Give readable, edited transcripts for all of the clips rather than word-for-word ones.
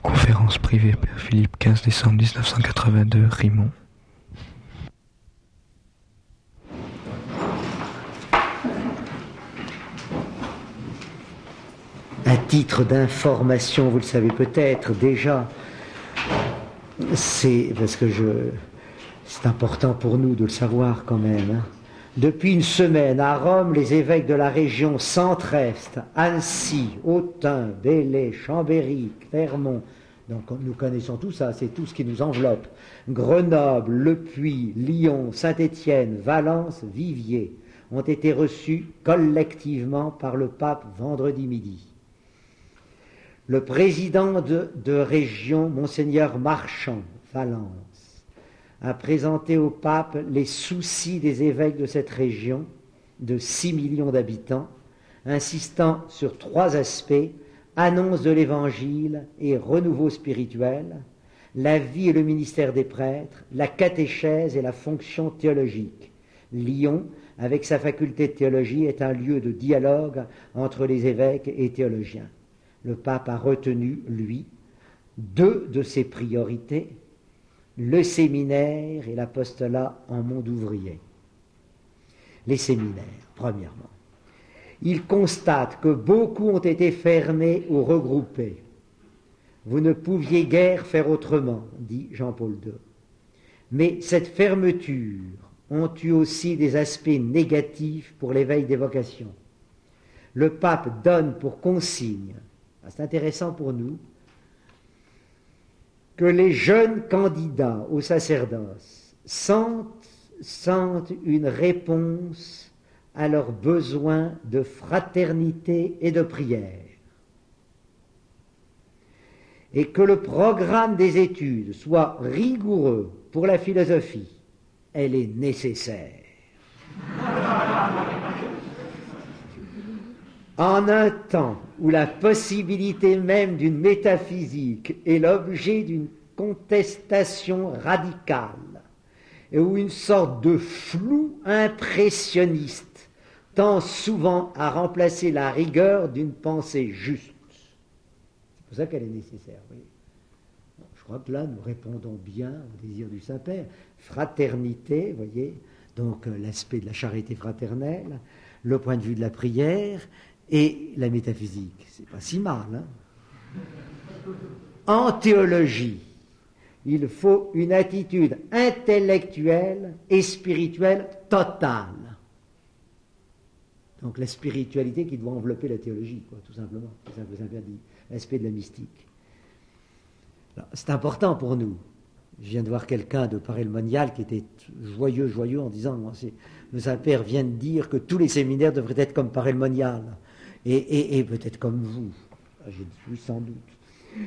Conférence privée Père Philippe, 15 décembre 1982, Rimont. À titre d'information, vous le savez peut-être déjà, c'est parce que c'est important pour nous de le savoir quand même. Hein. Depuis une semaine, à Rome, les évêques de la région Centre-Est, Annecy, Autun, Belley, Chambéry, Clermont, donc nous connaissons tout ça, c'est tout ce qui nous enveloppe, Grenoble, Le Puy, Lyon, Saint-Étienne, Valence, Viviers, ont été reçus collectivement par le pape vendredi midi. Le président de région, Monseigneur Marchand, Valence, a présenté au pape les soucis des évêques de cette région de 6 millions d'habitants, insistant sur 3 aspects: annonce de l'évangile et renouveau spirituel, la vie et le ministère des prêtres, la catéchèse et la fonction théologique. Lyon, avec sa faculté de théologie, est un lieu de dialogue entre les évêques et théologiens. Le pape a retenu, lui, 2 de ses priorités, le séminaire et l'apostolat en monde ouvrier. Les séminaires, premièrement. Il constate que beaucoup ont été fermés ou regroupés. Vous ne pouviez guère faire autrement, dit Jean-Paul II. Mais cette fermeture ont eu aussi des aspects négatifs pour l'éveil des vocations. Le pape donne pour consigne, c'est intéressant pour nous, que les jeunes candidats au sacerdoce sentent une réponse à leurs besoins de fraternité et de prière, et que le programme des études soit rigoureux pour la philosophie. Elle est nécessaire. En un temps où la possibilité même d'une métaphysique est l'objet d'une contestation radicale, et où une sorte de flou impressionniste tend souvent à remplacer la rigueur d'une pensée juste. C'est pour ça qu'elle est nécessaire. Oui. Je crois que là, nous répondons bien au désir du Saint-Père. Fraternité, vous voyez, donc l'aspect de la charité fraternelle, le point de vue de la prière et la métaphysique. C'est pas si mal, hein. En théologie, il faut une attitude intellectuelle et spirituelle totale. Donc la spiritualité qui doit envelopper la théologie, quoi, tout simplement. C'est ça que vous avez dit, l'aspect de la mystique. Alors, c'est important pour nous. Je viens de voir quelqu'un de Paray-le-Monial qui était joyeux en disant le Saint-Père vient de dire que tous les séminaires devraient être comme Paray-le-Monial. Et peut-être comme vous. J'ai dit oui, sans doute.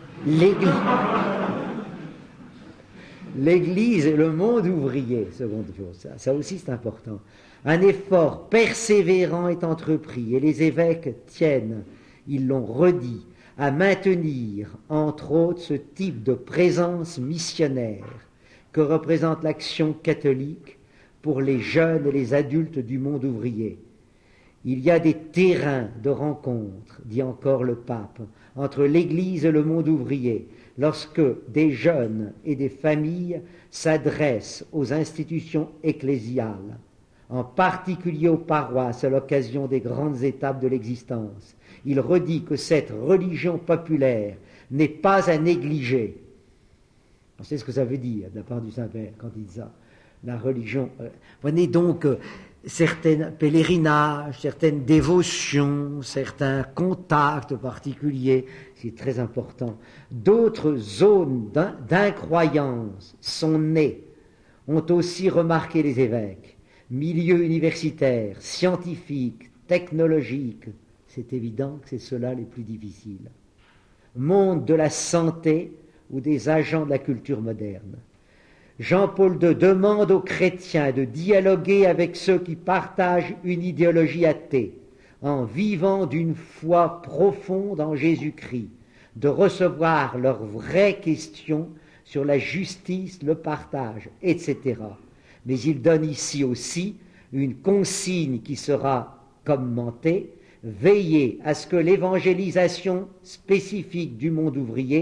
L'Église et le monde ouvrier, seconde chose, ça aussi c'est important. Un effort persévérant est entrepris et les évêques tiennent, ils l'ont redit, à maintenir, entre autres, ce type de présence missionnaire que représente l'action catholique pour les jeunes et les adultes du monde ouvrier. Il y a des terrains de rencontre, dit encore le pape, entre l'Église et le monde ouvrier, lorsque des jeunes et des familles s'adressent aux institutions ecclésiales, en particulier aux paroisses à l'occasion des grandes étapes de l'existence. Il redit que cette religion populaire n'est pas à négliger. On sait ce que ça veut dire de la part du Saint-Père quand il dit ça. La religion... Prenez donc certains pèlerinages, certaines dévotions, certains contacts particuliers, c'est très important. D'autres zones d'incroyance sont nées, ont aussi remarqué les évêques. Milieux universitaires, scientifiques, technologiques, c'est évident que c'est ceux-là les plus difficiles. Monde de la santé ou des agents de la culture moderne. Jean-Paul II demande aux chrétiens de dialoguer avec ceux qui partagent une idéologie athée, en vivant d'une foi profonde en Jésus-Christ, de recevoir leurs vraies questions sur la justice, le partage, etc. Mais il donne ici aussi une consigne qui sera commentée: veiller à ce que l'évangélisation spécifique du monde ouvrier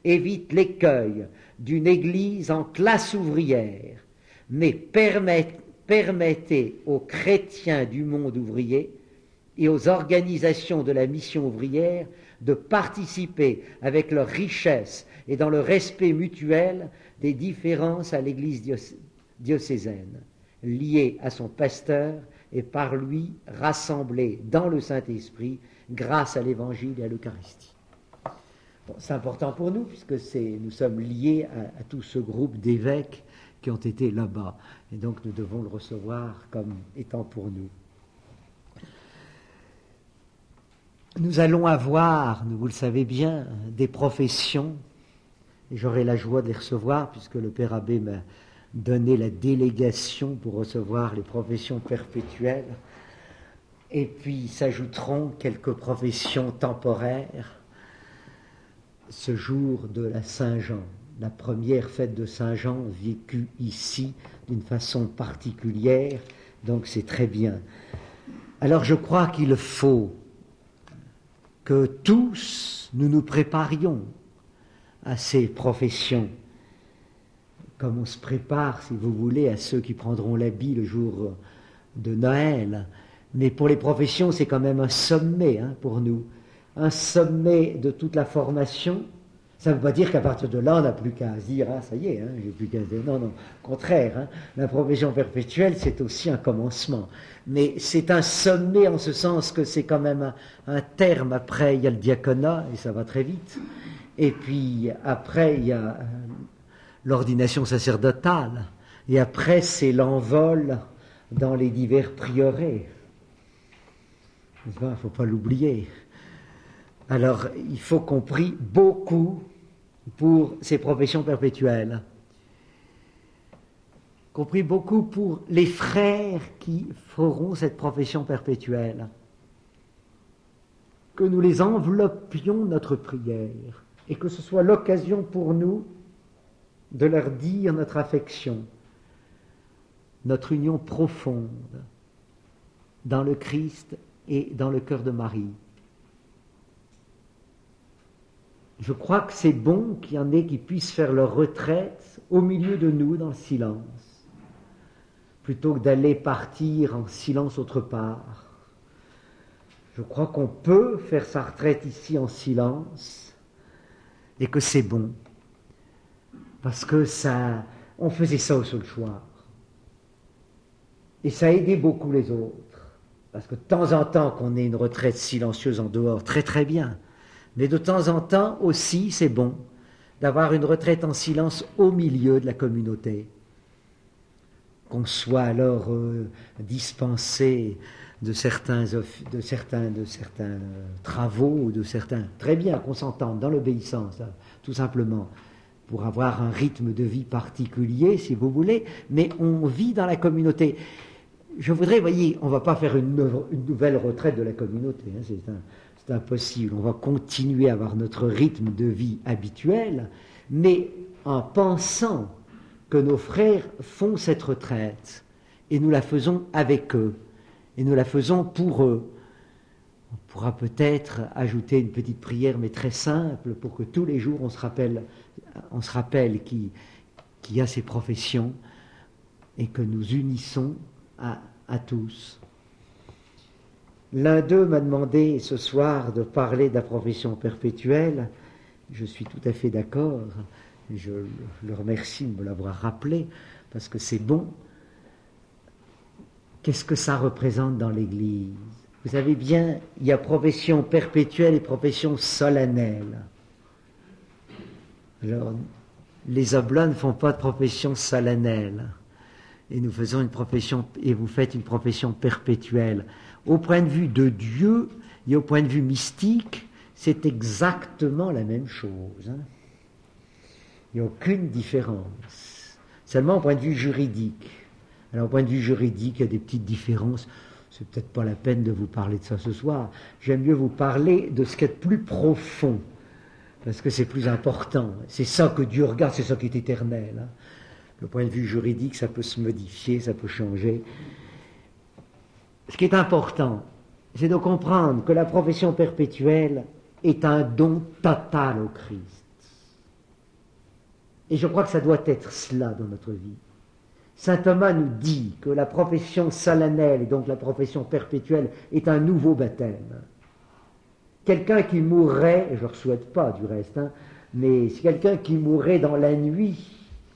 évite l'écueil d'une Église en classe ouvrière, mais permettez aux chrétiens du monde ouvrier et aux organisations de la mission ouvrière de participer avec leur richesse et dans le respect mutuel des différences à l'Église diocésaine, liée à son pasteur et par lui rassemblée dans le Saint-Esprit grâce à l'Évangile et à l'Eucharistie. Bon, c'est important pour nous puisque nous sommes liés à tout ce groupe d'évêques qui ont été là-bas. Et donc nous devons le recevoir comme étant pour nous. Nous allons avoir, vous le savez bien, des professions, et j'aurai la joie de les recevoir puisque le Père Abbé m'a donné la délégation pour recevoir les professions perpétuelles. Et puis s'ajouteront quelques professions temporaires ce jour de la Saint-Jean, la première fête de Saint-Jean vécue ici d'une façon particulière, donc c'est très bien. Alors je crois qu'il faut que tous nous nous préparions à ces professions, comme on se prépare, si vous voulez, à ceux qui prendront l'habit le jour de Noël. Mais pour les professions, c'est quand même un sommet pour nous, un sommet de toute la formation. Ça ne veut pas dire qu'à partir de là, on n'a plus qu'à se dire, ça y est, j'ai plus qu'à dire. Non, au contraire, la profession perpétuelle, c'est aussi un commencement. Mais c'est un sommet en ce sens que c'est quand même un terme. Après, il y a le diaconat, et ça va très vite. Et puis, après, il y a l'ordination sacerdotale. Et après, c'est l'envol dans les divers prieurés. Il ne faut pas l'oublier. Alors, il faut qu'on prie beaucoup pour ces professions perpétuelles. Qu'on prie beaucoup pour les frères qui feront cette profession perpétuelle. Que nous les enveloppions notre prière et que ce soit l'occasion pour nous de leur dire notre affection, notre union profonde dans le Christ et dans le cœur de Marie. Je crois que c'est bon qu'il y en ait qui puissent faire leur retraite au milieu de nous dans le silence, plutôt que d'aller partir en silence autre part. Je crois qu'on peut faire sa retraite ici en silence et que c'est bon, parce que on faisait ça au Saulchoir. Et ça a aidé beaucoup les autres, parce que de temps en temps qu'on ait une retraite silencieuse en dehors, très très bien. Mais de temps en temps aussi, c'est bon d'avoir une retraite en silence au milieu de la communauté. Qu'on soit alors dispensé de certains travaux, ou de certains... Très bien, qu'on s'entende dans l'obéissance, tout simplement, pour avoir un rythme de vie particulier, si vous voulez, mais on vit dans la communauté. Je voudrais, voyez, on ne va pas faire une nouvelle retraite de la communauté, c'est impossible. On va continuer à avoir notre rythme de vie habituel, mais en pensant que nos frères font cette retraite, et nous la faisons avec eux, et nous la faisons pour eux. On pourra peut-être ajouter une petite prière, mais très simple, pour que tous les jours on se rappelle qu'il y a ces professions, et que nous unissons à tous. L'un d'eux m'a demandé ce soir de parler de la profession perpétuelle. Je suis tout à fait d'accord. Je le remercie de me l'avoir rappelé, parce que c'est bon. Qu'est-ce que ça représente dans l'Église? Vous savez bien, il y a profession perpétuelle et profession solennelle. Alors, les Oblats ne font pas de profession solennelle. Et nous faisons une profession, et vous faites une profession perpétuelle. Au point de vue de Dieu et au point de vue mystique, c'est exactement la même chose. Il n'y a aucune différence. Seulement au point de vue juridique. Alors au point de vue juridique, il y a des petites différences. C'est peut-être pas la peine de vous parler de ça ce soir. J'aime mieux vous parler de ce qui est plus profond, parce que c'est plus important. C'est ça que Dieu regarde, c'est ça qui est éternel. Le point de vue juridique, ça peut se modifier, ça peut changer. Ce qui est important, c'est de comprendre que la profession perpétuelle est un don total au Christ. Et je crois que ça doit être cela dans notre vie. Saint Thomas nous dit que la profession solennelle, et donc la profession perpétuelle, est un nouveau baptême. Quelqu'un qui mourrait, et je ne le souhaite pas du reste, mais c'est quelqu'un qui mourrait dans la nuit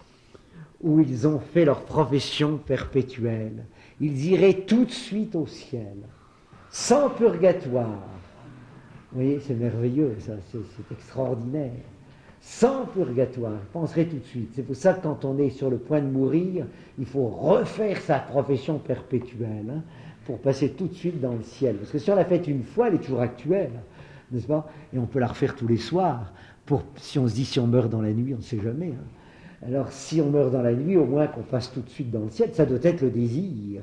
où ils ont fait leur profession perpétuelle, ils iraient tout de suite au ciel, sans purgatoire. Vous voyez, c'est merveilleux, ça, c'est extraordinaire. Sans purgatoire, je penserai tout de suite. C'est pour ça que quand on est sur le point de mourir, il faut refaire sa profession perpétuelle pour passer tout de suite dans le ciel. Parce que si on l'a faite une fois, elle est toujours actuelle, n'est-ce pas? Et on peut la refaire tous les soirs. Si on se dit si on meurt dans la nuit, on ne sait jamais. Alors si on meurt dans la nuit, au moins qu'on passe tout de suite dans le ciel, ça doit être le désir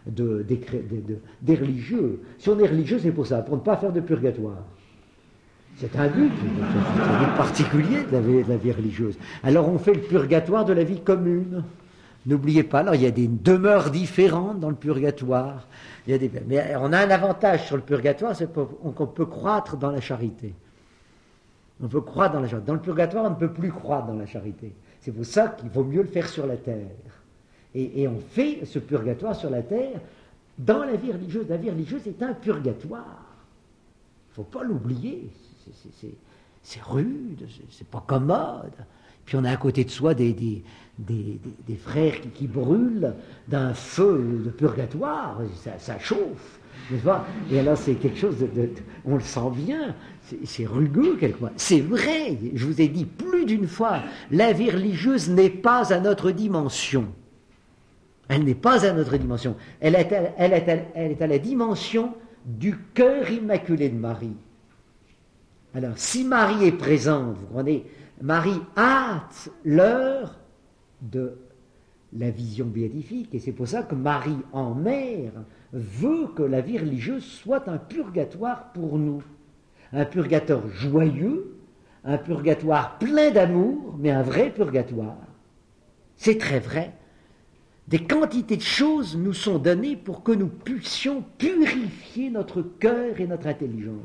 des religieux. Si on est religieux, c'est pour ça, pour ne pas faire de purgatoire. C'est un but particulier de la vie religieuse. Alors on fait le purgatoire de la vie commune. N'oubliez pas, alors il y a des demeures différentes dans le purgatoire. Mais on a un avantage sur le purgatoire, c'est qu'on peut croître dans la charité. On peut croître dans la charité. Dans le purgatoire, on ne peut plus croître dans la charité. C'est pour ça qu'il vaut mieux le faire sur la terre. Et on fait ce purgatoire sur la terre dans la vie religieuse. La vie religieuse est un purgatoire. Il ne faut pas l'oublier. C'est rude, c'est pas commode. Puis on a à côté de soi des frères qui brûlent d'un feu de purgatoire, ça chauffe, n'est-ce pas? Et alors c'est quelque chose on le sent bien, c'est rugueux quelquefois. C'est vrai, je vous ai dit plus d'une fois, la vie religieuse n'est pas à notre dimension. Elle n'est pas à notre dimension. Elle est à la dimension du cœur immaculé de Marie. Alors, si Marie est présente, vous comprenez, Marie hâte l'heure de la vision béatifique, et c'est pour ça que Marie, en mère, veut que la vie religieuse soit un purgatoire pour nous. Un purgatoire joyeux, un purgatoire plein d'amour, mais un vrai purgatoire. C'est très vrai. Des quantités de choses nous sont données pour que nous puissions purifier notre cœur et notre intelligence.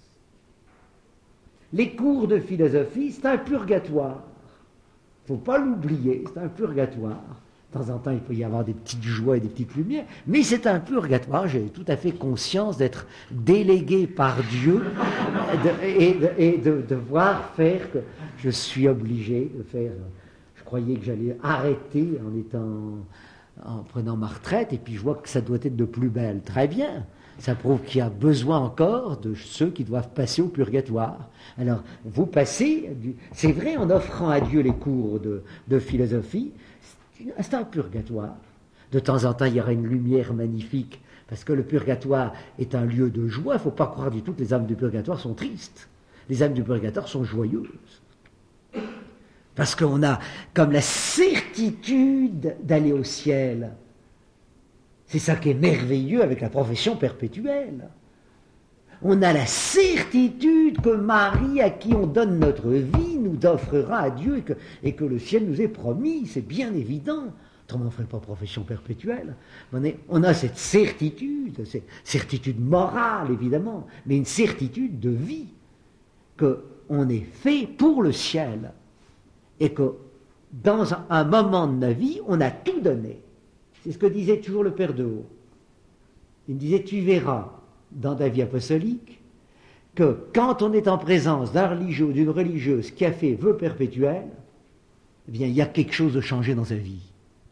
Les cours de philosophie, c'est un purgatoire. Il ne faut pas l'oublier, c'est un purgatoire. De temps en temps, il peut y avoir des petites joies et des petites lumières, mais c'est un purgatoire. J'ai tout à fait conscience d'être délégué par Dieu et de devoir faire que je suis obligé de faire. Je croyais que j'allais arrêter en prenant ma retraite, et puis je vois que ça doit être de plus belle. Très bien. Ça prouve qu'il y a besoin encore de ceux qui doivent passer au purgatoire. Alors, vous passez, c'est vrai, en offrant à Dieu les cours de philosophie, c'est un purgatoire. De temps en temps, il y aura une lumière magnifique, parce que le purgatoire est un lieu de joie. Il ne faut pas croire du tout que les âmes du purgatoire sont tristes. Les âmes du purgatoire sont joyeuses. Parce qu'on a comme la certitude d'aller au ciel. C'est ça qui est merveilleux avec la profession perpétuelle. On a la certitude que Marie, à qui on donne notre vie, nous offrira à Dieu et que le ciel nous est promis. C'est bien évident. Autrement, on ne ferait pas profession perpétuelle. On a cette certitude morale, évidemment, mais une certitude de vie, qu'on est fait pour le ciel et que dans un moment de notre vie, on a tout donné. C'est ce que disait toujours le Père de Haut. Il me disait, tu verras dans ta vie apostolique que quand on est en présence d'un religieux ou d'une religieuse qui a fait vœu perpétuel, eh bien, il y a quelque chose de changé dans sa vie.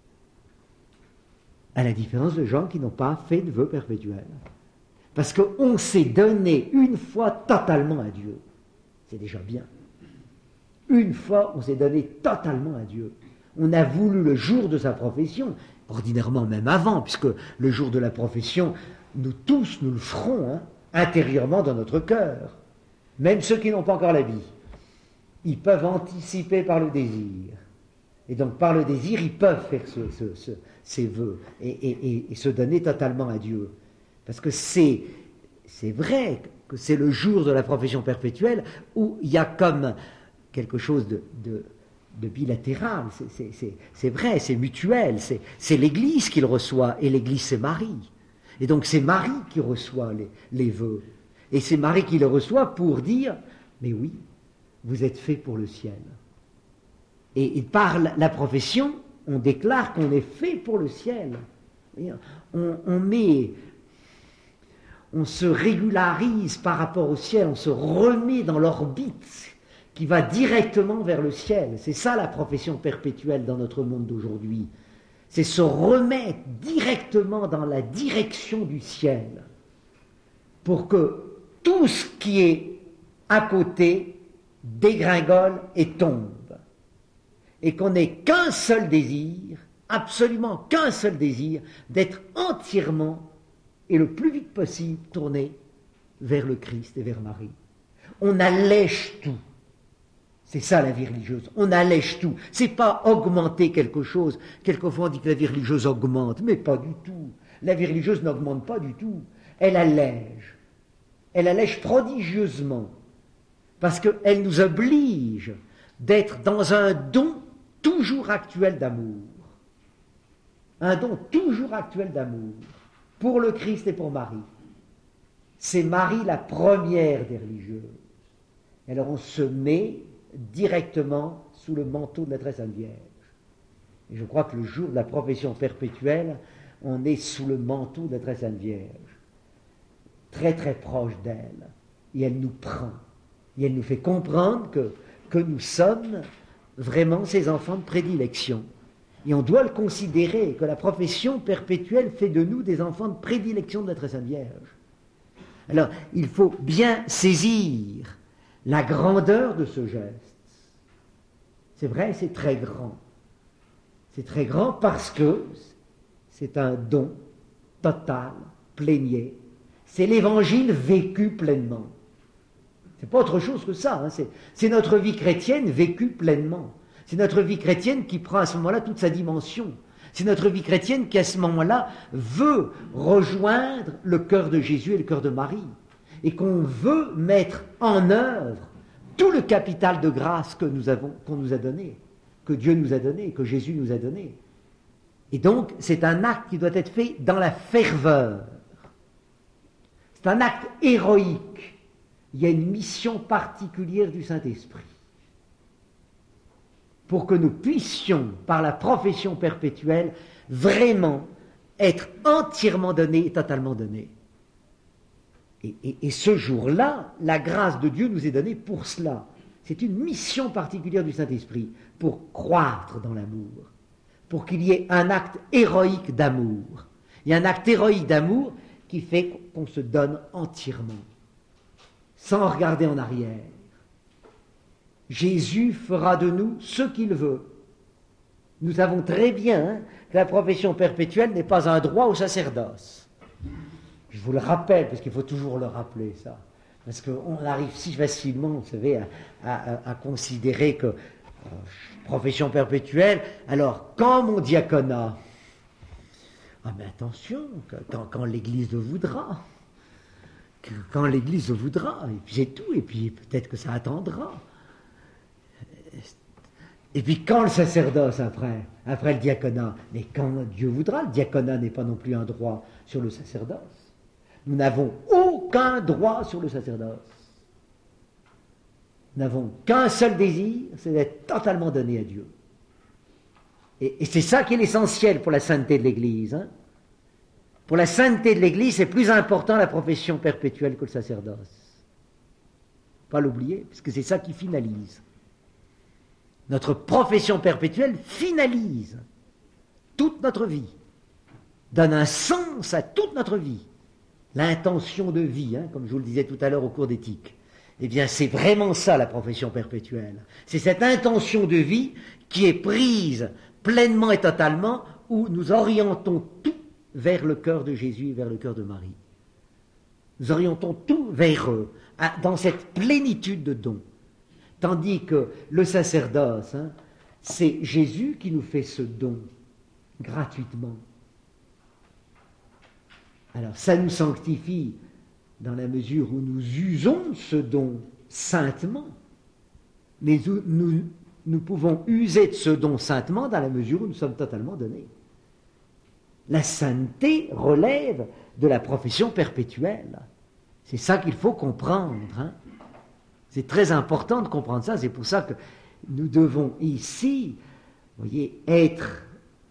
À la différence de gens qui n'ont pas fait de vœu perpétuel. Parce qu'on s'est donné une fois totalement à Dieu. C'est déjà bien. Une fois, on s'est donné totalement à Dieu. On a voulu le jour de sa profession, ordinairement même avant, puisque le jour de la profession, nous tous, nous le ferons intérieurement dans notre cœur. Même ceux qui n'ont pas encore la vie. Ils peuvent anticiper par le désir. Et donc par le désir, ils peuvent faire ces vœux et se donner totalement à Dieu. Parce que c'est vrai que c'est le jour de la profession perpétuelle où il y a comme quelque chose de bilatéral, c'est vrai, c'est mutuel, c'est l'Église qui le reçoit, et l'Église c'est Marie. Et donc c'est Marie qui reçoit les vœux. Et c'est Marie qui les reçoit pour dire, mais oui, vous êtes fait pour le ciel. Et par la profession, on déclare qu'on est fait pour le ciel. On se régularise par rapport au ciel, on se remet dans l'orbite qui va directement vers le ciel. C'est ça la profession perpétuelle dans notre monde d'aujourd'hui. C'est se remettre directement dans la direction du ciel pour que tout ce qui est à côté dégringole et tombe. Et qu'on n'ait qu'un seul désir, absolument qu'un seul désir, d'être entièrement et le plus vite possible tourné vers le Christ et vers Marie. On allège tout. C'est ça la vie religieuse. On allège tout. C'est pas augmenter quelque chose. Quelquefois on dit que la vie religieuse augmente, mais pas du tout. La vie religieuse n'augmente pas du tout. Elle allège. Elle allège prodigieusement. Parce qu'elle nous oblige d'être dans un don toujours actuel d'amour. Un don toujours actuel d'amour. Pour le Christ et pour Marie. C'est Marie la première des religieuses. Alors on se met directement sous le manteau de la très sainte Vierge. Et je crois que le jour de la profession perpétuelle, on est sous le manteau de la très sainte Vierge, très très proche d'elle, et elle nous prend, et elle nous fait comprendre que nous sommes vraiment ses enfants de prédilection. Et on doit le considérer, que la profession perpétuelle fait de nous des enfants de prédilection de la très sainte Vierge. Alors, il faut bien saisir la grandeur de ce geste. C'est vrai, c'est très grand. C'est très grand parce que c'est un don total, plénier. C'est l'évangile vécu pleinement. C'est pas autre chose que ça. Hein. C'est notre vie chrétienne vécue pleinement. C'est notre vie chrétienne qui prend à ce moment-là toute sa dimension. C'est notre vie chrétienne qui, à ce moment-là, veut rejoindre le cœur de Jésus et le cœur de Marie. Et qu'on veut mettre en œuvre tout le capital de grâce qu'on nous a donné, que Dieu nous a donné, que Jésus nous a donné. Et donc, c'est un acte qui doit être fait dans la ferveur. C'est un acte héroïque. Il y a une mission particulière du Saint-Esprit. Pour que nous puissions, par la profession perpétuelle, vraiment être entièrement donnés et totalement donnés. Et ce jour-là, la grâce de Dieu nous est donnée pour cela. C'est une mission particulière du Saint-Esprit, pour croître dans l'amour, pour qu'il y ait un acte héroïque d'amour. Il y a un acte héroïque d'amour qui fait qu'on se donne entièrement, sans regarder en arrière. Jésus fera de nous ce qu'il veut. Nous savons très bien que la profession perpétuelle n'est pas un droit au sacerdoce. Je vous le rappelle, parce qu'il faut toujours le rappeler, ça. Parce qu'on arrive si facilement, vous savez, à considérer que profession perpétuelle, alors, quand mon diaconat, ah mais attention, quand l'Église le voudra, quand l'Église le voudra, et puis c'est tout, et puis peut-être que ça attendra. Et puis quand le sacerdoce après le diaconat, mais quand Dieu voudra, le diaconat n'est pas non plus un droit sur le sacerdoce. Nous n'avons aucun droit sur le sacerdoce. Nous n'avons qu'un seul désir, c'est d'être totalement donné à Dieu. Et c'est ça qui est l'essentiel pour la sainteté de l'Église. Hein. Pour la sainteté de l'Église, c'est plus important la profession perpétuelle que le sacerdoce. Pas l'oublier, parce que c'est ça qui finalise. Notre profession perpétuelle finalise toute notre vie, donne un sens à toute notre vie. L'intention de vie, hein, comme je vous le disais tout à l'heure au cours d'éthique, eh bien c'est vraiment ça la profession perpétuelle. C'est cette intention de vie qui est prise pleinement et totalement, où nous orientons tout vers le cœur de Jésus et vers le cœur de Marie. Nous orientons tout vers eux, dans cette plénitude de dons. Tandis que le sacerdoce, hein, c'est Jésus qui nous fait ce don gratuitement. Alors ça nous sanctifie dans la mesure où nous usons ce don saintement, mais nous pouvons user de ce don saintement dans la mesure où nous sommes totalement donnés. La sainteté relève de la profession perpétuelle. C'est ça qu'il faut comprendre. Hein. C'est très important de comprendre ça. C'est pour ça que nous devons ici, vous voyez, être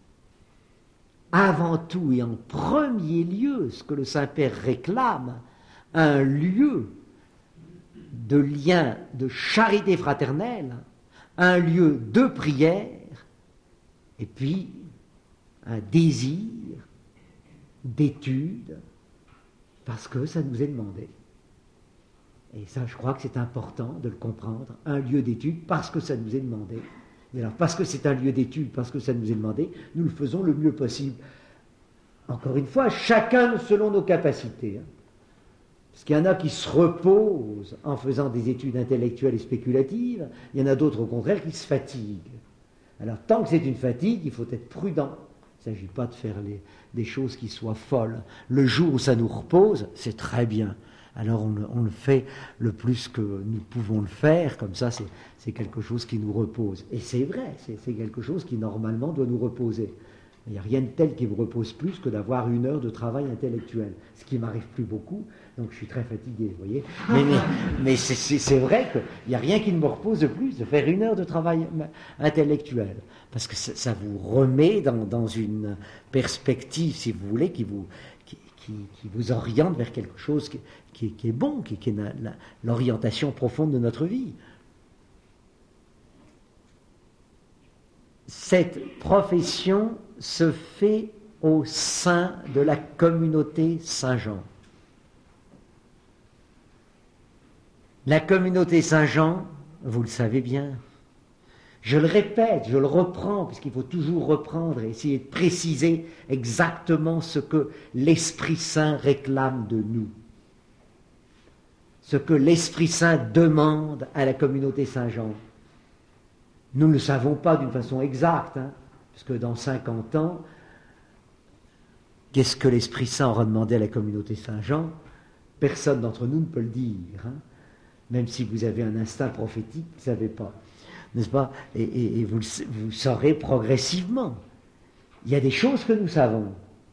avant tout et en premier lieu, ce que le Saint-Père réclame, un lieu de lien, de charité fraternelle, un lieu de prière, et puis un désir d'étude, parce que ça nous est demandé. Et ça, je crois que c'est important de le comprendre, un lieu d'étude, parce que ça nous est demandé. Et alors, parce que c'est un lieu d'étude, parce que ça nous est demandé, nous le faisons le mieux possible. Encore une fois, chacun selon nos capacités. Parce qu'il y en a qui se reposent en faisant des études intellectuelles et spéculatives, il y en a d'autres au contraire qui se fatiguent. Alors, tant que c'est une fatigue, il faut être prudent. Il ne s'agit pas de faire des choses qui soient folles. Le jour où ça nous repose, c'est très bien. Alors on le fait le plus que nous pouvons le faire, comme ça c'est quelque chose qui nous repose. Et c'est vrai, c'est quelque chose qui normalement doit nous reposer. Il n'y a rien de tel qui me repose plus que d'avoir 1 heure de travail intellectuel, ce qui m'arrive plus beaucoup, donc je suis très fatigué, vous voyez. Mais c'est vrai qu'il n'y a rien qui ne me repose de plus de faire 1 heure de travail intellectuel, parce que ça vous remet dans une perspective, si vous voulez, qui vous oriente vers quelque chose qui est bon, qui est l'orientation profonde de notre vie. Cette profession se fait au sein de la communauté Saint-Jean. La communauté Saint-Jean, vous le savez bien, je le répète, je le reprends, puisqu'il faut toujours reprendre et essayer de préciser exactement ce que l'Esprit Saint réclame de nous. Ce que l'Esprit Saint demande à la communauté Saint-Jean. Nous ne le savons pas d'une façon exacte, puisque dans 50 ans, qu'est-ce que l'Esprit Saint aura demandé à la communauté Saint-Jean? Personne d'entre nous ne peut le dire. Même si vous avez un instinct prophétique, vous ne savez pas. N'est-ce pas? Et vous saurez progressivement. Il y a des choses que nous savons.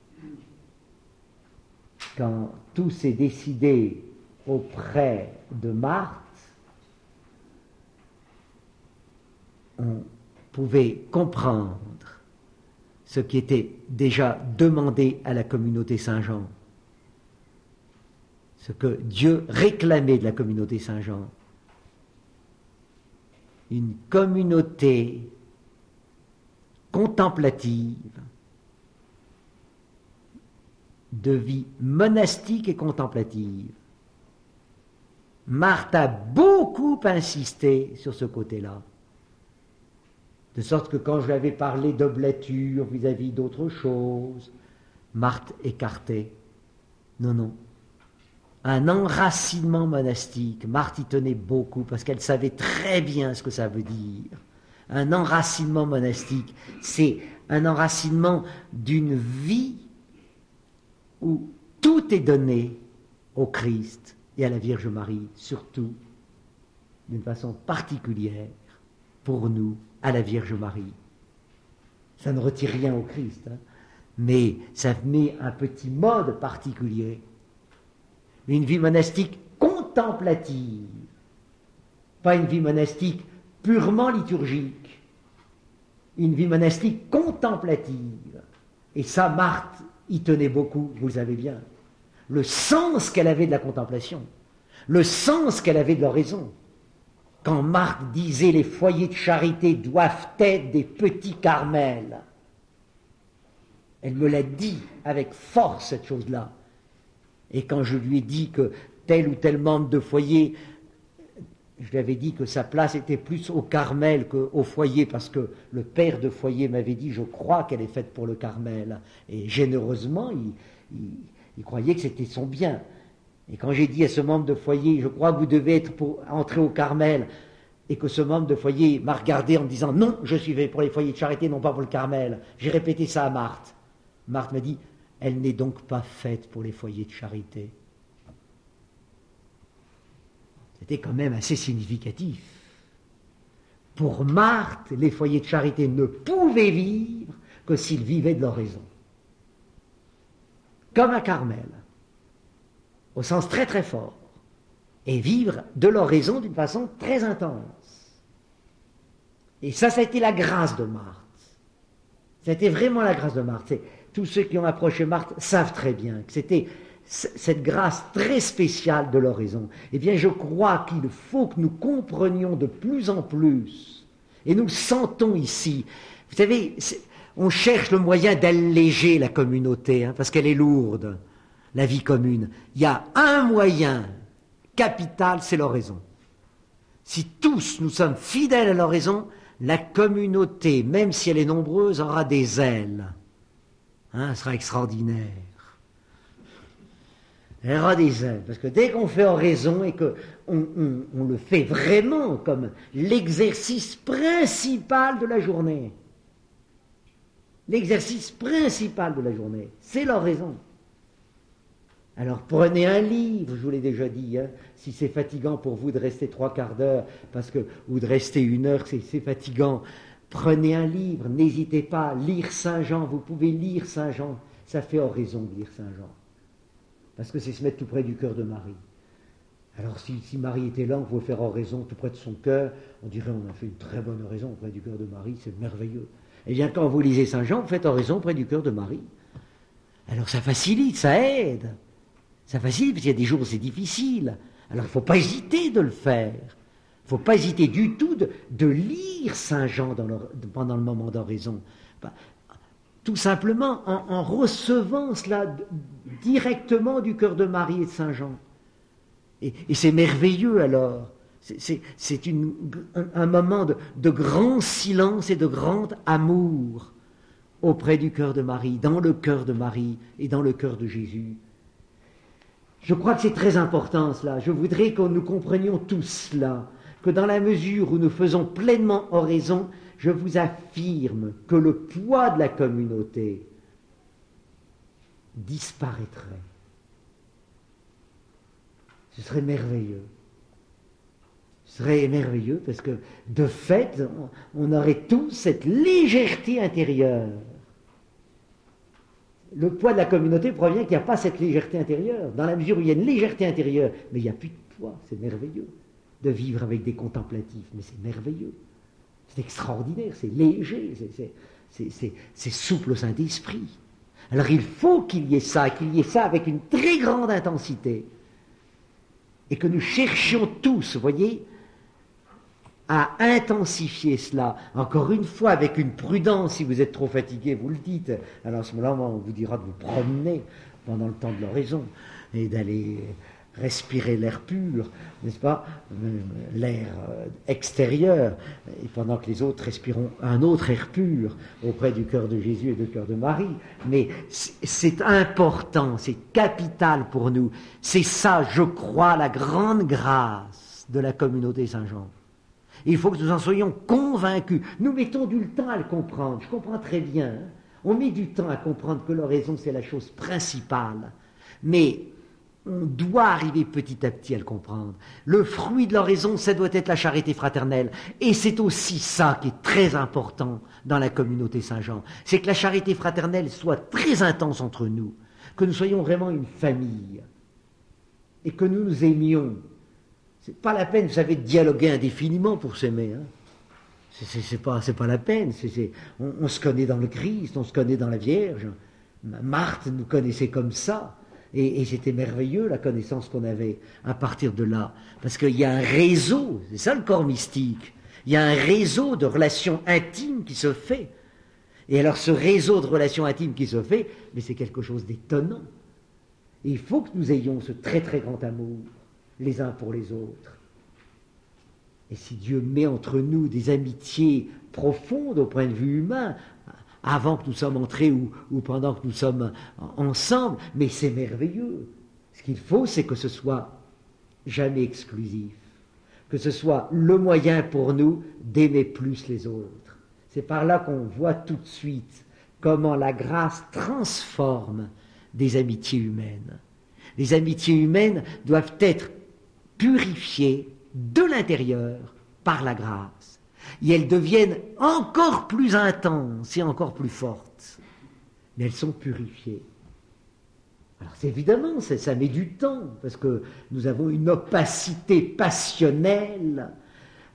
Quand tout s'est décidé auprès de Marthe, on pouvait comprendre ce qui était déjà demandé à la communauté Saint-Jean, ce que Dieu réclamait de la communauté Saint-Jean. Une communauté contemplative, de vie monastique et contemplative. Marthe a beaucoup insisté sur ce côté-là. De sorte que quand je lui avais parlé d'oblature vis-à-vis d'autres choses, Marthe écartait. Non. Un enracinement monastique, Marthe y tenait beaucoup parce qu'elle savait très bien ce que ça veut dire. Un enracinement monastique, c'est un enracinement d'une vie où tout est donné au Christ et à la Vierge Marie, surtout d'une façon particulière pour nous, à la Vierge Marie. Ça ne retire rien au Christ, mais ça met un petit mode particulier. Une vie monastique contemplative, pas une vie monastique purement liturgique, une vie monastique contemplative. Et ça, Marthe y tenait beaucoup, vous le savez bien. Le sens qu'elle avait de la contemplation, le sens qu'elle avait de l'oraison. Quand Marthe disait les foyers de charité doivent être des petits Carmels, elle me l'a dit avec force, cette chose-là. Et quand je lui ai dit que tel ou tel membre de foyer, je lui avais dit que sa place était plus au Carmel qu'au foyer, parce que le père de foyer m'avait dit, je crois qu'elle est faite pour le Carmel. Et généreusement, il croyait que c'était son bien. Et quand j'ai dit à ce membre de foyer, je crois que vous devez être pour entrer au Carmel, et que ce membre de foyer m'a regardé en me disant, non, je suis fait pour les foyers de charité, non pas pour le Carmel. J'ai répété ça à Marthe. Marthe m'a dit, elle n'est donc pas faite pour les foyers de charité. C'était quand même assez significatif. Pour Marthe, les foyers de charité ne pouvaient vivre que s'ils vivaient de l'oraison. Comme à Carmel, au sens très très fort, et vivre de l'oraison d'une façon très intense. Et ça a été la grâce de Marthe. Ça a été vraiment la grâce de Marthe. Tous ceux qui ont approché Marthe savent très bien que c'était cette grâce très spéciale de l'oraison. Eh bien, je crois qu'il faut que nous comprenions de plus en plus, et nous le sentons ici. Vous savez, on cherche le moyen d'alléger la communauté, parce qu'elle est lourde, la vie commune. Il y a un moyen capital, c'est l'oraison. Si tous nous sommes fidèles à l'oraison, la communauté, même si elle est nombreuse, aura des ailes. Elle sera extraordinaire. Elle aura des ailes, parce que dès qu'on fait oraison et qu'on le fait vraiment comme l'exercice principal de la journée, l'exercice principal de la journée, c'est l'oraison. Alors prenez un livre, je vous l'ai déjà dit, si c'est fatigant pour vous de rester 3/4 d'heure, ou de rester 1 heure, c'est fatigant, prenez un livre, n'hésitez pas, lire Saint Jean, vous pouvez lire Saint Jean, ça fait oraison de lire Saint Jean, parce que c'est se mettre tout près du cœur de Marie. Alors si Marie était là, on pouvait faire oraison tout près de son cœur, on dirait on a fait une très bonne oraison auprès du cœur de Marie, c'est merveilleux. Eh bien quand vous lisez Saint Jean, vous faites oraison près du cœur de Marie. Alors ça facilite, ça aide. Ça facilite, parce qu'il y a des jours où c'est difficile. Alors il ne faut pas hésiter de le faire. Il ne faut pas hésiter du tout de lire Saint Jean pendant le moment d'oraison. Tout simplement en recevant cela directement du cœur de Marie et de Saint Jean. Et c'est merveilleux alors. C'est un moment de grand silence et de grand amour auprès du cœur de Marie, dans le cœur de Marie et dans le cœur de Jésus. Je crois que c'est très important cela. Je voudrais que nous comprenions tous cela, que dans la mesure où nous faisons pleinement oraison, je vous affirme que le poids de la communauté disparaîtrait. Ce serait merveilleux. Ce serait merveilleux parce que, de fait, on aurait tous cette légèreté intérieure. Le poids de la communauté provient qu'il n'y a pas cette légèreté intérieure. Dans la mesure où il y a une légèreté intérieure, mais il n'y a plus de poids. C'est merveilleux de vivre avec des contemplatifs, mais c'est merveilleux. C'est extraordinaire, c'est léger, c'est souple au Saint-Esprit. Alors il faut qu'il y ait ça avec une très grande intensité. Et que nous cherchions tous, vous voyez, à intensifier cela, encore une fois, avec une prudence. Si vous êtes trop fatigué, vous le dites. Alors à ce moment-là, on vous dira de vous promener pendant le temps de l'oraison et d'aller respirer l'air pur, n'est-ce pas, l'air extérieur, et pendant que les autres respireront un autre air pur auprès du cœur de Jésus et du cœur de Marie. Mais c'est important, c'est capital pour nous. C'est ça, je crois, la grande grâce de la communauté Saint-Jean. Il faut que nous en soyons convaincus. Nous mettons du temps à le comprendre. Je comprends très bien. On met du temps à comprendre que l'oraison, c'est la chose principale. Mais on doit arriver petit à petit à le comprendre. Le fruit de l'oraison, ça doit être la charité fraternelle. Et c'est aussi ça qui est très important dans la communauté Saint-Jean. C'est que la charité fraternelle soit très intense entre nous. Que nous soyons vraiment une famille. Et que nous nous aimions. C'est pas la peine, vous savez, de dialoguer indéfiniment pour s'aimer. C'est pas la peine. On se connaît dans le Christ, on se connaît dans la Vierge. Marthe nous connaissait comme ça. Et c'était merveilleux la connaissance qu'on avait à partir de là. Parce qu'il y a un réseau, c'est ça le corps mystique. Il y a un réseau de relations intimes qui se fait. Et alors ce réseau de relations intimes qui se fait, mais c'est quelque chose d'étonnant. Et il faut que nous ayons ce très très grand amour, les uns pour les autres. Et si Dieu met entre nous des amitiés profondes au point de vue humain, avant que nous sommes entrés ou pendant que nous sommes ensemble, mais c'est merveilleux. Ce qu'il faut, c'est que ce soit jamais exclusif, que ce soit le moyen pour nous d'aimer plus les autres. C'est par là qu'on voit tout de suite comment la grâce transforme des amitiés humaines. Les amitiés humaines doivent être purifiées de l'intérieur par la grâce. Et elles deviennent encore plus intenses et encore plus fortes. Mais elles sont purifiées. Alors évidemment, ça met du temps, parce que nous avons une opacité passionnelle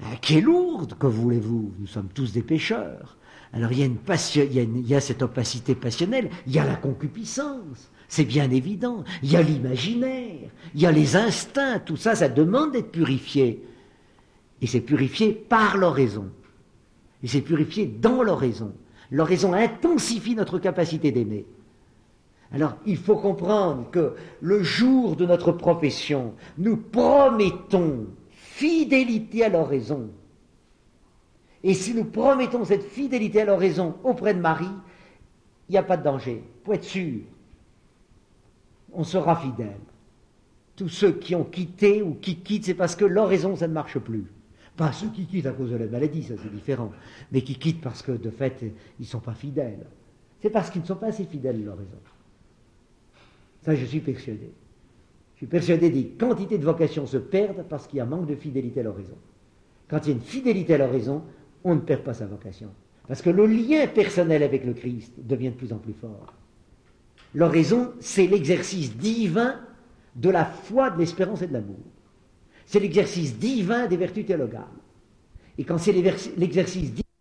qui est lourde, que voulez-vous? Nous sommes tous des pécheurs. Alors il y a cette opacité passionnelle, il y a la concupiscence, c'est bien évident, il y a l'imaginaire, il y a les instincts, tout ça, ça demande d'être purifié. Et c'est purifié par l'oraison. Et c'est purifié dans l'oraison. L'oraison intensifie notre capacité d'aimer. Alors, il faut comprendre que le jour de notre profession, nous promettons fidélité à l'oraison. Et si nous promettons cette fidélité à l'oraison auprès de Marie, il n'y a pas de danger. Il faut être sûr. On sera fidèle. Tous ceux qui ont quitté ou qui quittent, c'est parce que l'oraison, ça ne marche plus. Pas ceux qui quittent à cause de la maladie, ça c'est différent. Mais qui quittent parce que, de fait, ils ne sont pas fidèles. C'est parce qu'ils ne sont pas assez fidèles à l'oraison. Ça, je suis persuadé. Je suis persuadé des quantités de vocations se perdent parce qu'il y a un manque de fidélité à l'oraison. Quand il y a une fidélité à l'oraison, on ne perd pas sa vocation. Parce que le lien personnel avec le Christ devient de plus en plus fort. L'oraison, c'est l'exercice divin de la foi, de l'espérance et de l'amour. C'est l'exercice divin des vertus théologales. Et quand c'est l'exercice divin,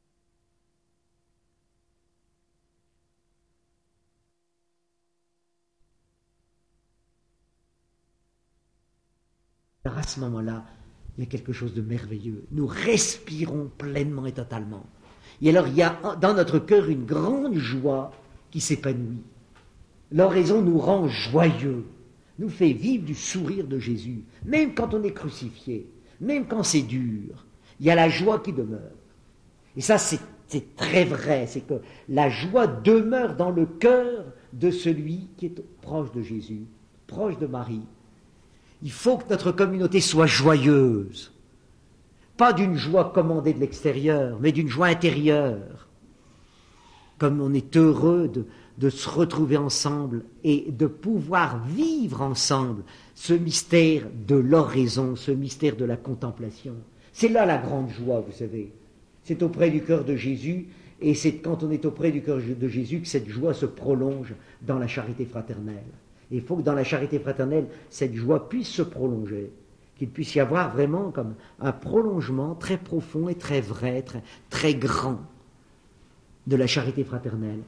alors à ce moment-là, il y a quelque chose de merveilleux. Nous respirons pleinement et totalement. Et alors il y a dans notre cœur une grande joie qui s'épanouit. L'oraison nous rend joyeux, nous fait vivre du sourire de Jésus, même quand on est crucifié, même quand c'est dur, il y a la joie qui demeure. Et ça, c'est très vrai, c'est que la joie demeure dans le cœur de celui qui est proche de Jésus, proche de Marie. Il faut que notre communauté soit joyeuse, pas d'une joie commandée de l'extérieur, mais d'une joie intérieure. Comme on est heureux de se retrouver ensemble et de pouvoir vivre ensemble ce mystère de l'oraison, ce mystère de la contemplation. C'est là la grande joie, vous savez. C'est auprès du cœur de Jésus, et c'est quand on est auprès du cœur de Jésus que cette joie se prolonge dans la charité fraternelle. Et il faut que dans la charité fraternelle, cette joie puisse se prolonger, qu'il puisse y avoir vraiment comme un prolongement très profond et très vrai, très, très grand de la charité fraternelle.